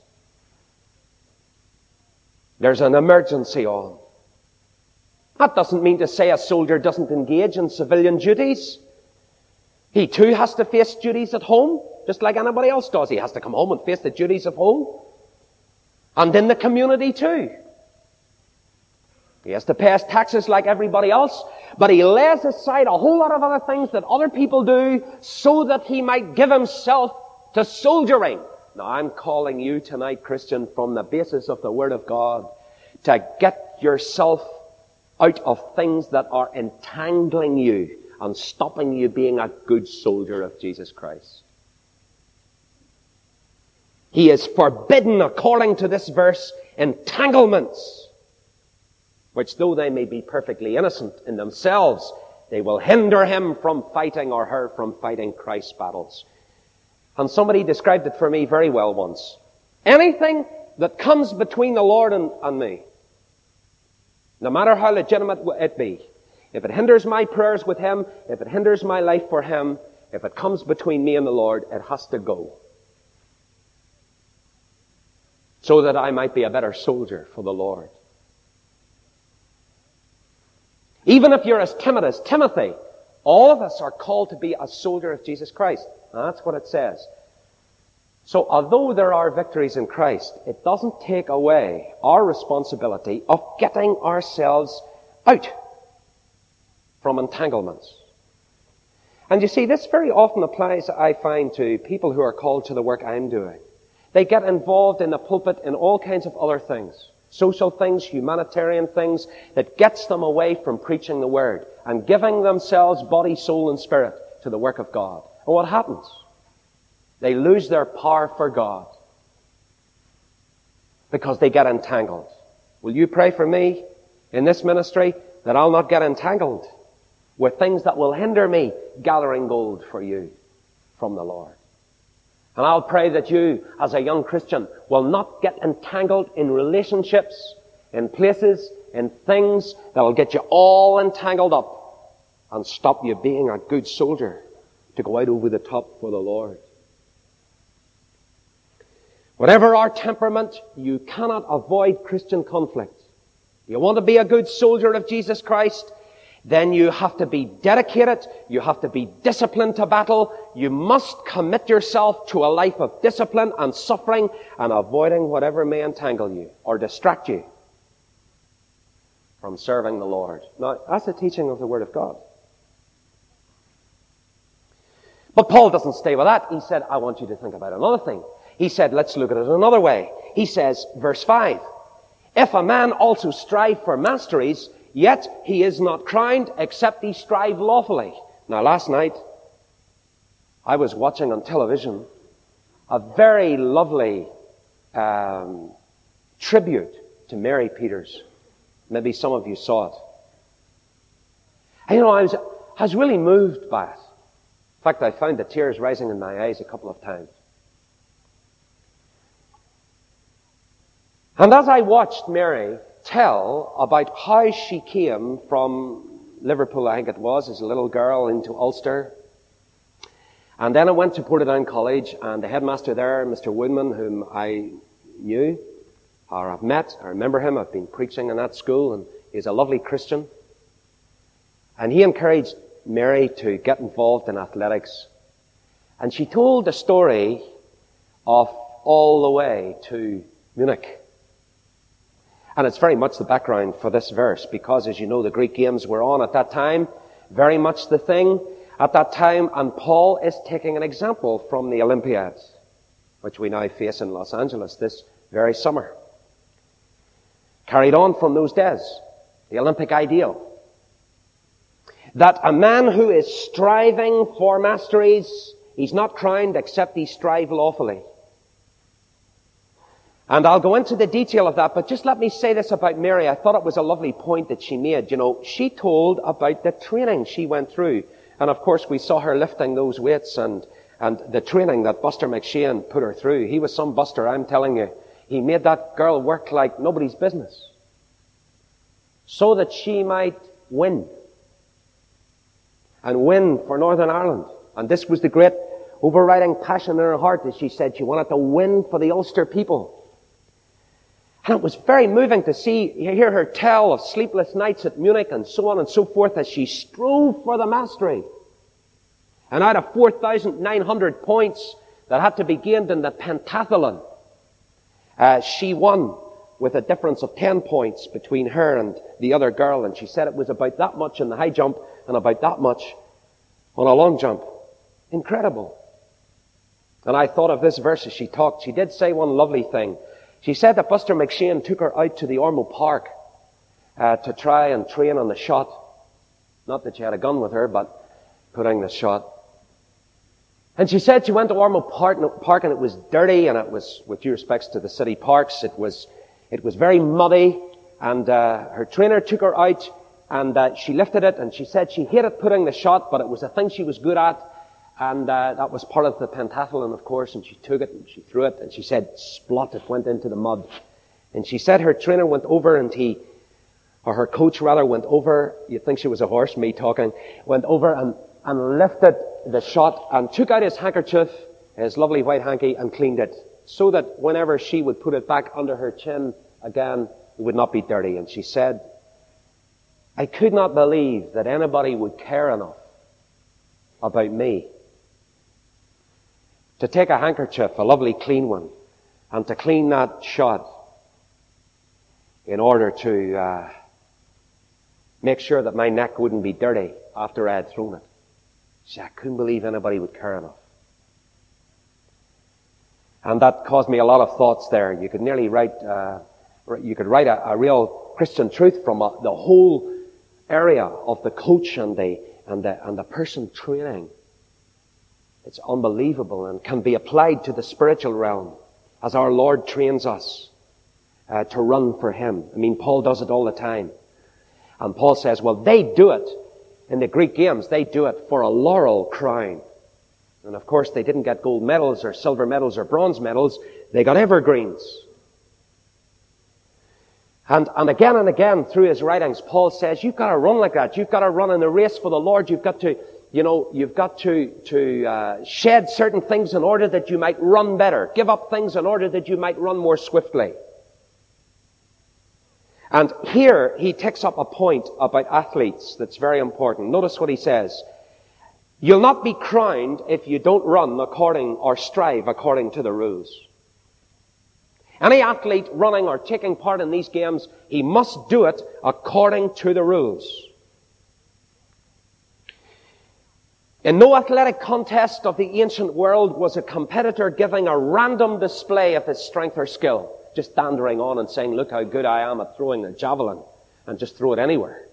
There's an emergency on. That doesn't mean to say a soldier doesn't engage in civilian duties. He too has to face duties at home, just like anybody else does. He has to come home and face the duties of home. And in the community too. He has to pay his taxes like everybody else, but he lays aside a whole lot of other things that other people do so that he might give himself to soldiering. Now, I'm calling you tonight, Christian, from the basis of the Word of God, to get yourself out of things that are entangling you and stopping you being a good soldier of Jesus Christ. He is forbidden, according to this verse, entanglements, which though they may be perfectly innocent in themselves, they will hinder him from fighting or her from fighting Christ's battles. And somebody described it for me very well once. Anything that comes between the Lord and me, no matter how legitimate it be, if it hinders my prayers with him, if it hinders my life for him, if it comes between me and the Lord, it has to go. So that I might be a better soldier for the Lord. Even if you're as timid as Timothy, all of us are called to be a soldier of Jesus Christ. And that's what it says. So although there are victories in Christ, it doesn't take away our responsibility of getting ourselves out from entanglements. And you see, this very often applies, I find, to people who are called to the work I'm doing. They get involved in the pulpit in all kinds of other things. Social things, humanitarian things, that gets them away from preaching the Word and giving themselves body, soul, and spirit to the work of God. And what happens? They lose their power for God because they get entangled. Will you pray for me in this ministry that I'll not get entangled with things that will hinder me gathering gold for you from the Lord? And I'll pray that you, as a young Christian, will not get entangled in relationships, in places, in things that will get you all entangled up and stop you being a good soldier to go out over the top for the Lord. Whatever our temperament, you cannot avoid Christian conflict. You want to be a good soldier of Jesus Christ, then you have to be dedicated, you have to be disciplined to battle, you must commit yourself to a life of discipline and suffering and avoiding whatever may entangle you or distract you from serving the Lord. Now, that's the teaching of the Word of God. But Paul doesn't stay with that. He said, I want you to think about another thing. He said, let's look at it another way. He says, verse 5, if a man also strive for masteries, yet he is not crowned except he strive lawfully. Now last night, I was watching on television a very lovely tribute to Mary Peters. Maybe some of you saw it. And I was really moved by it. In fact, I found the tears rising in my eyes a couple of times. And as I watched Mary tell about how she came from Liverpool, I think it was, as a little girl into Ulster. And then I went to Portadown College, and the headmaster there, Mr. Woodman, whom I knew, or I've met, I remember him, I've been preaching in that school, and he's a lovely Christian. And he encouraged Mary to get involved in athletics. And she told the story of all the way to Munich. And it's very much the background for this verse, because as you know, the Greek Games were on at that time, very much the thing at that time, and Paul is taking an example from the Olympiads, which we now face in Los Angeles this very summer. Carried on from those days, the Olympic ideal. That a man who is striving for masteries, he's not crowned except he strive lawfully. And I'll go into the detail of that, but just let me say this about Mary. I thought it was a lovely point that she made. She told about the training she went through. And of course we saw her lifting those weights and the training that Buster McShane put her through. He was some buster, I'm telling you. He made that girl work like nobody's business. So that she might win. And win for Northern Ireland. And this was the great overriding passion in her heart, as she said. She wanted to win for the Ulster people. And it was very moving to hear her tell of sleepless nights at Munich and so on and so forth as she strove for the mastery. And out of 4,900 points that had to be gained in the pentathlon, she won with a difference of 10 points between her and the other girl. And she said it was about that much in the high jump and about that much on a long jump. Incredible. And I thought of this verse as she talked. She did say one lovely thing. She said that Buster McShane took her out to the Ormeau Park to try and train on the shot. Not that she had a gun with her, but putting the shot. And she said she went to Ormeau Park and it was dirty, and it was, with due respects to the city parks, it was very muddy, and her trainer took her out, and she lifted it, and she said she hated putting the shot, but it was a thing she was good at, and that was part of the pentathlon, of course, and she took it and she threw it, and she said splot, it went into the mud. And she said her trainer went over, and her coach rather went over, you'd think she was a horse, me talking, went over and lifted the shot and took out his handkerchief, his lovely white hanky, and cleaned it, so that whenever she would put it back under her chin again, it would not be dirty. And she said, I could not believe that anybody would care enough about me to take a handkerchief, a lovely clean one, and to clean that shot in order to make sure that my neck wouldn't be dirty after I had thrown it. She said, I couldn't believe anybody would care enough. And that caused me a lot of thoughts there. You could nearly write, a real Christian truth from the whole area of the coach and the person training. It's unbelievable and can be applied to the spiritual realm as our Lord trains us to run for Him. I mean, Paul does it all the time. And Paul says, well, they do it in the Greek games. They do it for a laurel crown. And of course, they didn't get gold medals or silver medals or bronze medals. They got evergreens. And again through his writings, Paul says, you've got to run like that. You've got to run in the race for the Lord. You've got to, shed certain things in order that you might run better. Give up things in order that you might run more swiftly. And here he takes up a point about athletes that's very important. Notice what he says. You'll not be crowned if you don't run according or strive according to the rules. Any athlete running or taking part in these games, he must do it according to the rules. In no athletic contest of the ancient world was a competitor giving a random display of his strength or skill, just dandering on and saying, look how good I am at throwing a javelin, and just throw it anywhere.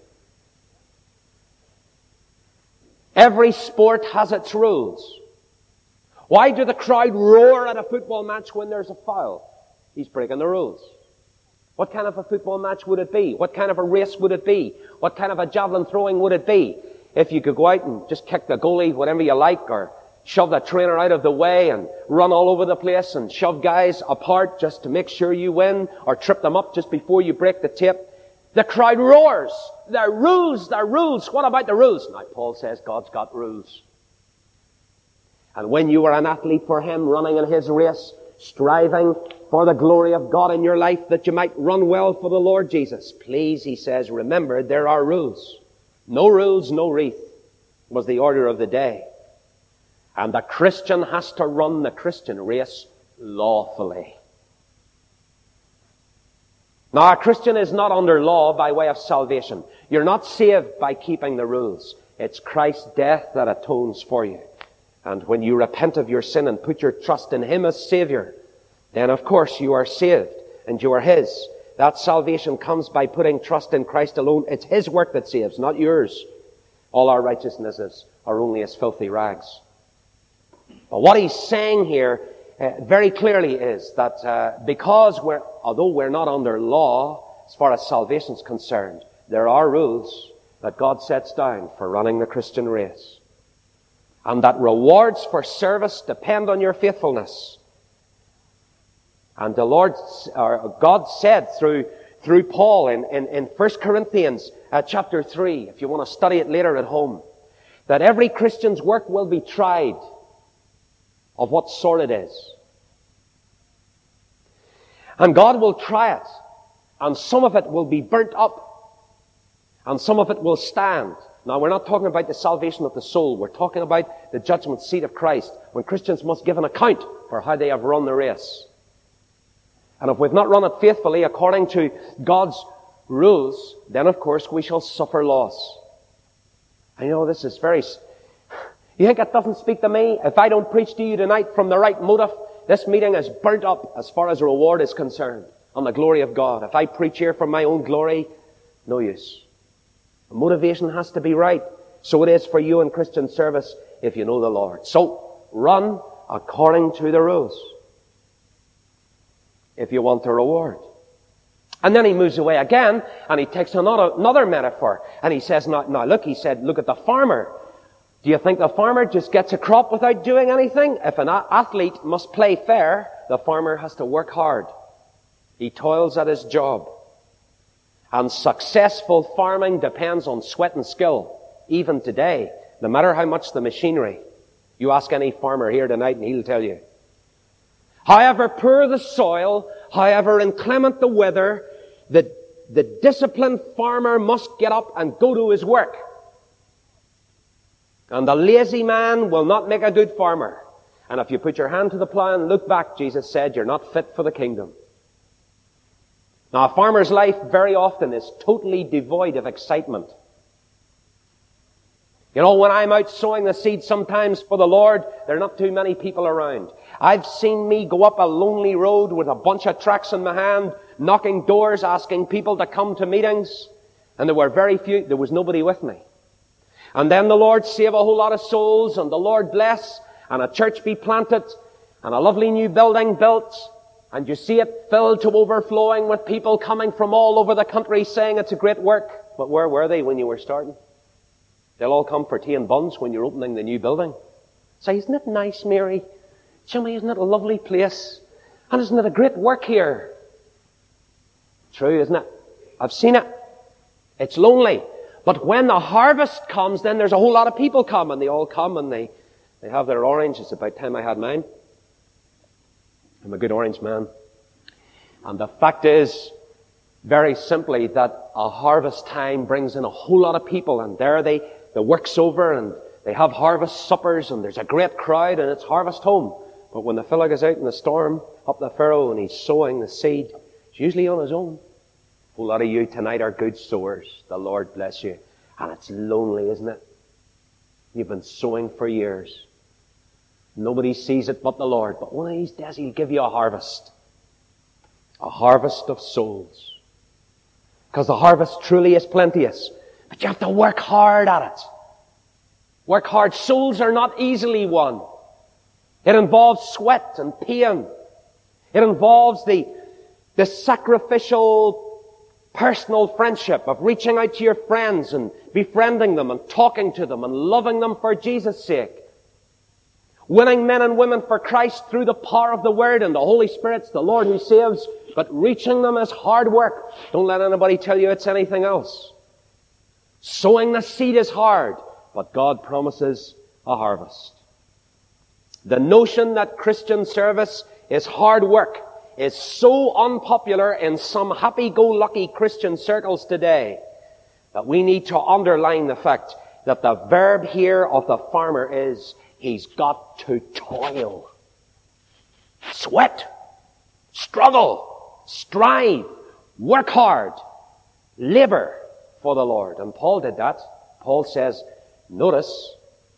Every sport has its rules. Why do the crowd roar at a football match when there's a foul? He's breaking the rules. What kind of a football match would it be? What kind of a race would it be? What kind of a javelin throwing would it be? If you could go out and just kick the goalie, whatever you like, or shove the trainer out of the way and run all over the place and shove guys apart just to make sure you win, or trip them up just before you break the tape, the crowd roars. There are rules, there are rules. What about the rules? Now, Paul says God's got rules. And when you are an athlete for Him, running in His race, striving for the glory of God in your life, that you might run well for the Lord Jesus, please, he says, remember there are rules. No rules, no wreath was the order of the day. And the Christian has to run the Christian race lawfully. Now, a Christian is not under law by way of salvation. You're not saved by keeping the rules. It's Christ's death that atones for you. And when you repent of your sin and put your trust in Him as Savior, then of course you are saved and you are His. That salvation comes by putting trust in Christ alone. It's His work that saves, not yours. All our righteousnesses are only as filthy rags. But what he's saying here very clearly is that because although we're not under law as far as salvation is concerned, there are rules that God sets down for running the Christian race. And that rewards for service depend on your faithfulness. And God said through Paul in 1 Corinthians chapter 3, if you want to study it later at home, that every Christian's work will be tried of what sort it is. And God will try it, and some of it will be burnt up, and some of it will stand. Now, we're not talking about the salvation of the soul. We're talking about the judgment seat of Christ, when Christians must give an account for how they have run the race. And if we've not run it faithfully according to God's rules, then of course we shall suffer loss. I know this is very... You think it doesn't speak to me? If I don't preach to you tonight from the right motive, this meeting is burnt up as far as reward is concerned on the glory of God. If I preach here for my own glory, no use. The motivation has to be right. So it is for you in Christian service if you know the Lord. So run according to the rules if you want a reward. And then he moves away again, and he takes another metaphor. And he says, now look, he said, look at the farmer. Do you think the farmer just gets a crop without doing anything? If an athlete must play fair, the farmer has to work hard. He toils at his job. And successful farming depends on sweat and skill. Even today, no matter how much the machinery. You ask any farmer here tonight and he'll tell you. However poor the soil, however inclement the weather, the disciplined farmer must get up and go to his work. And the lazy man will not make a good farmer. And if you put your hand to the plow and look back, Jesus said, you're not fit for the kingdom. Now, a farmer's life very often is totally devoid of excitement. You know, when I'm out sowing the seed sometimes for the Lord, there are not too many people around. I've seen me go up a lonely road with a bunch of tracts in my hand, knocking doors, asking people to come to meetings, and there were very few, there was nobody with me. And then the Lord save a whole lot of souls, and the Lord bless, and a church be planted, and a lovely new building built, and you see it filled to overflowing with people coming from all over the country saying it's a great work. But where were they when you were starting? They'll all come for tea and buns when you're opening the new building. Say, isn't it nice, Mary? Jimmy, isn't it a lovely place? And isn't it a great work here? True, isn't it? I've seen it. It's lonely. But when the harvest comes, then there's a whole lot of people come, and they all come and they have their orange. It's about time I had mine. I'm a good orange man. And the fact is, very simply, that a harvest time brings in a whole lot of people, and there the work's over, and they have harvest suppers, and there's a great crowd, and it's harvest home. But when the fella goes out in the storm, up the furrow, and he's sowing the seed, it's usually on his own. A whole lot of you tonight are good sowers. The Lord bless you. And it's lonely, isn't it? You've been sowing for years. Nobody sees it but the Lord. But one of these days He'll give you a harvest. A harvest of souls. Because the harvest truly is plenteous. But you have to work hard at it. Work hard. Souls are not easily won. It involves sweat and pain. It involves the sacrificial personal friendship of reaching out to your friends and befriending them and talking to them and loving them for Jesus' sake. Winning men and women for Christ through the power of the Word, and the Holy Spirit's the Lord who saves, but reaching them is hard work. Don't let anybody tell you it's anything else. Sowing the seed is hard, but God promises a harvest. The notion that Christian service is hard work is so unpopular in some happy-go-lucky Christian circles today that we need to underline the fact that the verb here of the farmer is he's got to toil, sweat, struggle, strive, work hard, labor for the Lord. And Paul did that. Paul says, notice,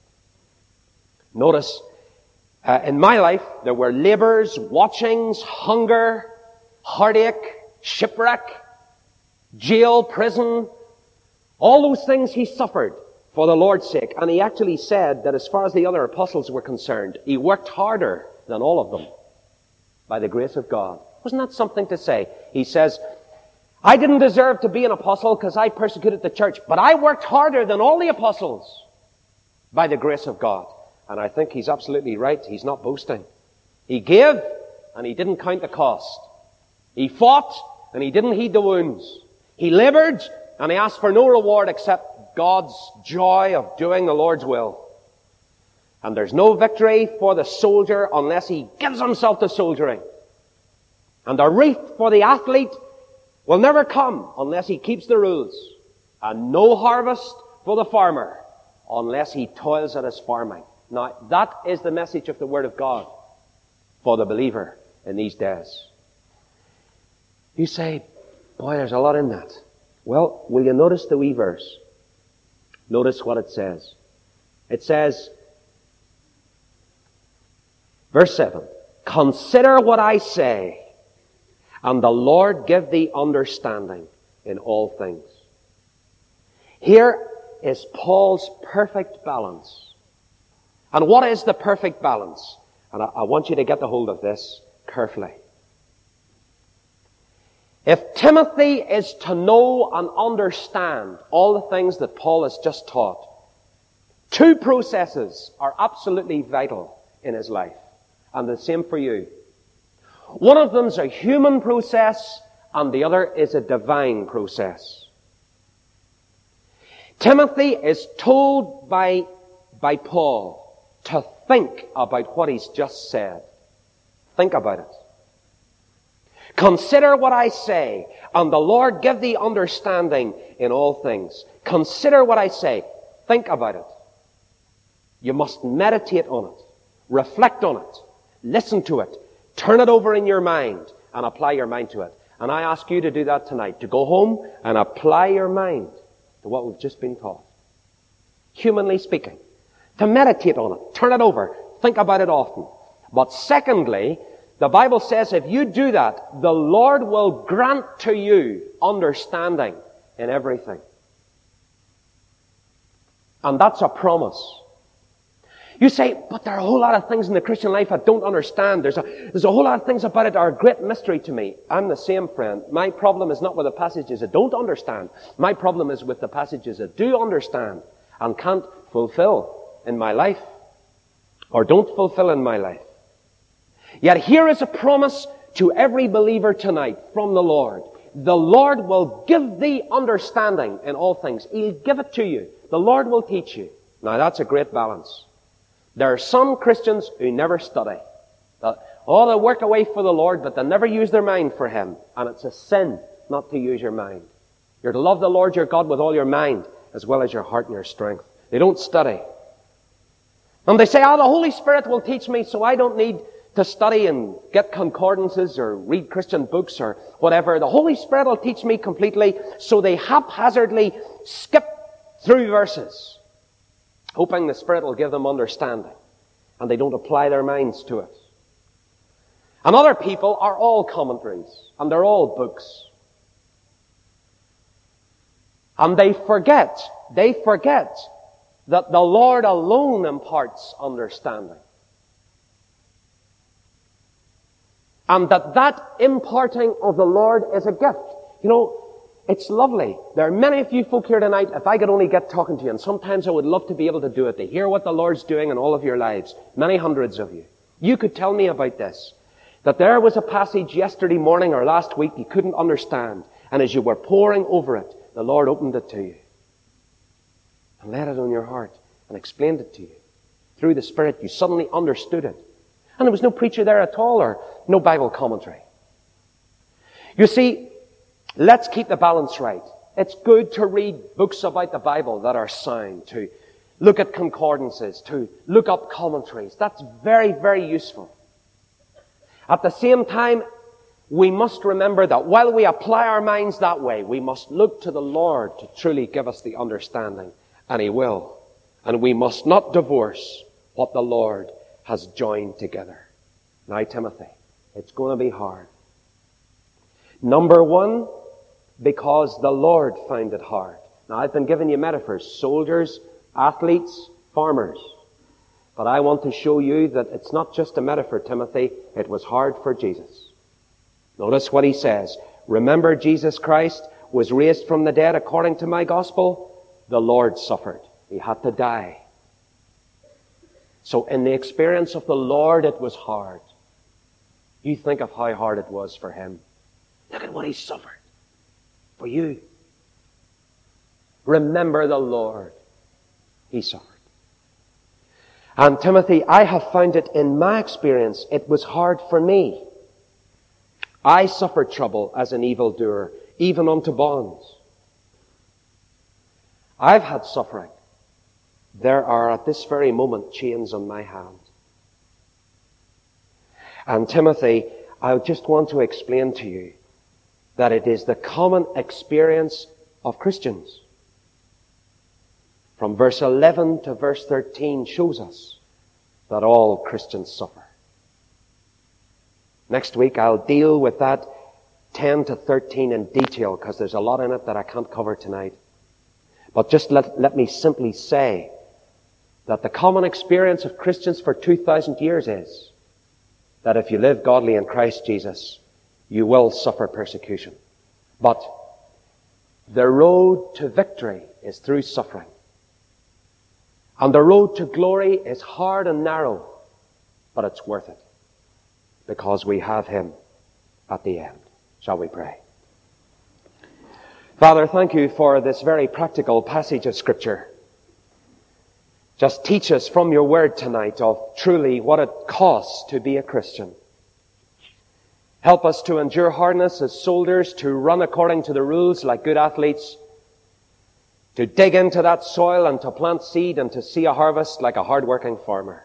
in my life, there were labors, watchings, hunger, heartache, shipwreck, jail, prison, all those things he suffered for the Lord's sake. And he actually said that as far as the other apostles were concerned, he worked harder than all of them by the grace of God. Wasn't that something to say? He says, I didn't deserve to be an apostle because I persecuted the church, but I worked harder than all the apostles by the grace of God. And I think he's absolutely right. He's not boasting. He gave, and he didn't count the cost. He fought, and he didn't heed the wounds. He labored, and he asked for no reward except God's joy of doing the Lord's will. And there's no victory for the soldier unless he gives himself to soldiering. And the wreath for the athlete will never come unless he keeps the rules. And no harvest for the farmer unless he toils at his farming. Now, that is the message of the Word of God for the believer in these days. You say, boy, there's a lot in that. Well, will you notice the wee verse? Notice what it says. It says, verse 7, consider what I say, and the Lord give thee understanding in all things. Here, is Paul's perfect balance. And what is the perfect balance? And I want you to get the hold of this carefully. If Timothy is to know and understand all the things that Paul has just taught, two processes are absolutely vital in his life. And the same for you. One of them is a human process, and the other is a divine process. Timothy is told by Paul to think about what he's just said. Think about it. Consider what I say, and the Lord give thee understanding in all things. Consider what I say. Think about it. You must meditate on it. Reflect on it. Listen to it. Turn it over in your mind and apply your mind to it. And I ask you to do that tonight, to go home and apply your mind to what we've just been taught. Humanly speaking. To meditate on it. Turn it over. Think about it often. But secondly, the Bible says if you do that, the Lord will grant to you understanding in everything. And that's a promise. You say, but there are a whole lot of things in the Christian life I don't understand. There's a whole lot of things about it that are a great mystery to me. I'm the same, friend. My problem is not with the passages I don't understand. My problem is with the passages I do understand and can't fulfill in my life, or don't fulfill in my life. Yet here is a promise to every believer tonight from the Lord. The Lord will give thee understanding in all things. He'll give it to you. The Lord will teach you. Now that's a great balance. There are some Christians who never study. They work away for the Lord, but they never use their mind for Him. And it's a sin not to use your mind. You're to love the Lord your God with all your mind, as well as your heart and your strength. They don't study. And they say, the Holy Spirit will teach me, so I don't need to study and get concordances or read Christian books or whatever. The Holy Spirit will teach me completely. So they haphazardly skip through verses, hoping the Spirit will give them understanding. And they don't apply their minds to it. And other people are all commentaries. And they're all books. And they forget that the Lord alone imparts understanding. And that imparting of the Lord is a gift. You know, it's lovely. There are many of you folk here tonight, if I could only get talking to you, and sometimes I would love to be able to do it, to hear what the Lord's doing in all of your lives. Many hundreds of you. You could tell me about this. That there was a passage yesterday morning or last week you couldn't understand. And as you were poring over it, the Lord opened it to you. And laid it on your heart. And explained it to you. Through the Spirit, you suddenly understood it. And there was no preacher there at all, or no Bible commentary. You see, let's keep the balance right. It's good to read books about the Bible that are sound, to look at concordances, to look up commentaries. That's very, very useful. At the same time, we must remember that while we apply our minds that way, we must look to the Lord to truly give us the understanding, and He will. And we must not divorce what the Lord has joined together. Now, Timothy, it's going to be hard. Number one, because the Lord found it hard. Now, I've been giving you metaphors. Soldiers, athletes, farmers. But I want to show you that it's not just a metaphor, Timothy. It was hard for Jesus. Notice what he says. Remember, Jesus Christ was raised from the dead according to my gospel. The Lord suffered. He had to die. So in the experience of the Lord, it was hard. You think of how hard it was for Him. Look at what He suffered for you. Remember the Lord. He suffered. And Timothy, I have found it in my experience, it was hard for me. I suffered trouble as an evildoer, even unto bonds. I've had suffering. There are at this very moment chains on my hand. And Timothy, I just want to explain to you that it is the common experience of Christians. From verse 11 to verse 13 shows us that all Christians suffer. Next week I'll deal with that 10 to 13 in detail because there's a lot in it that I can't cover tonight. But just let me simply say that the common experience of Christians for 2,000 years is that if you live godly in Christ Jesus, you will suffer persecution. But the road to victory is through suffering. And the road to glory is hard and narrow, but it's worth it, because we have Him at the end. Shall we pray? Father, thank you for this very practical passage of Scripture. Just teach us from your word tonight of truly what it costs to be a Christian. Help us to endure hardness as soldiers, to run according to the rules like good athletes, to dig into that soil and to plant seed and to see a harvest like a hard-working farmer.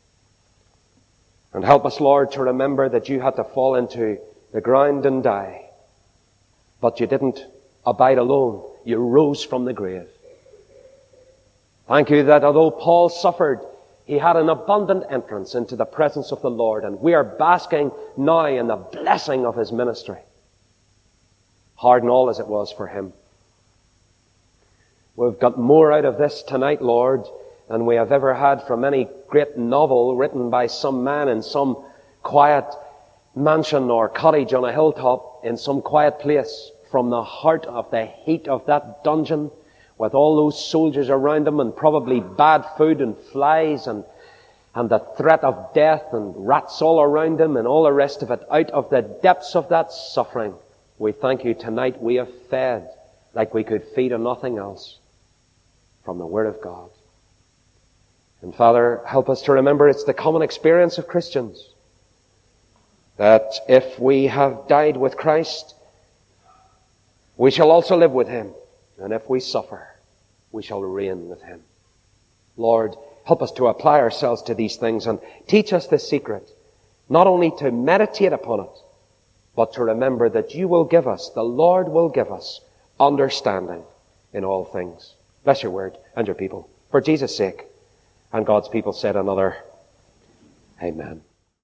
And help us, Lord, to remember that you had to fall into the ground and die. But you didn't abide alone. You rose from the grave. Thank you that although Paul suffered, he had an abundant entrance into the presence of the Lord, and we are basking now in the blessing of his ministry. Hard and all as it was for him. We've got more out of this tonight, Lord, than we have ever had from any great novel written by some man in some quiet mansion or cottage on a hilltop in some quiet place, from the heart of the heat of that dungeon with all those soldiers around him and probably bad food and flies and the threat of death and rats all around him and all the rest of it. Out of the depths of that suffering, we thank you tonight we have fed like we could feed on nothing else from the Word of God. And Father, help us to remember it's the common experience of Christians that if we have died with Christ, we shall also live with Him. And if we suffer, we shall reign with Him. Lord, help us to apply ourselves to these things and teach us the secret, not only to meditate upon it, but to remember that you will give us, the Lord will give us, understanding in all things. Bless your word and your people, for Jesus' sake. And God's people said another, Amen.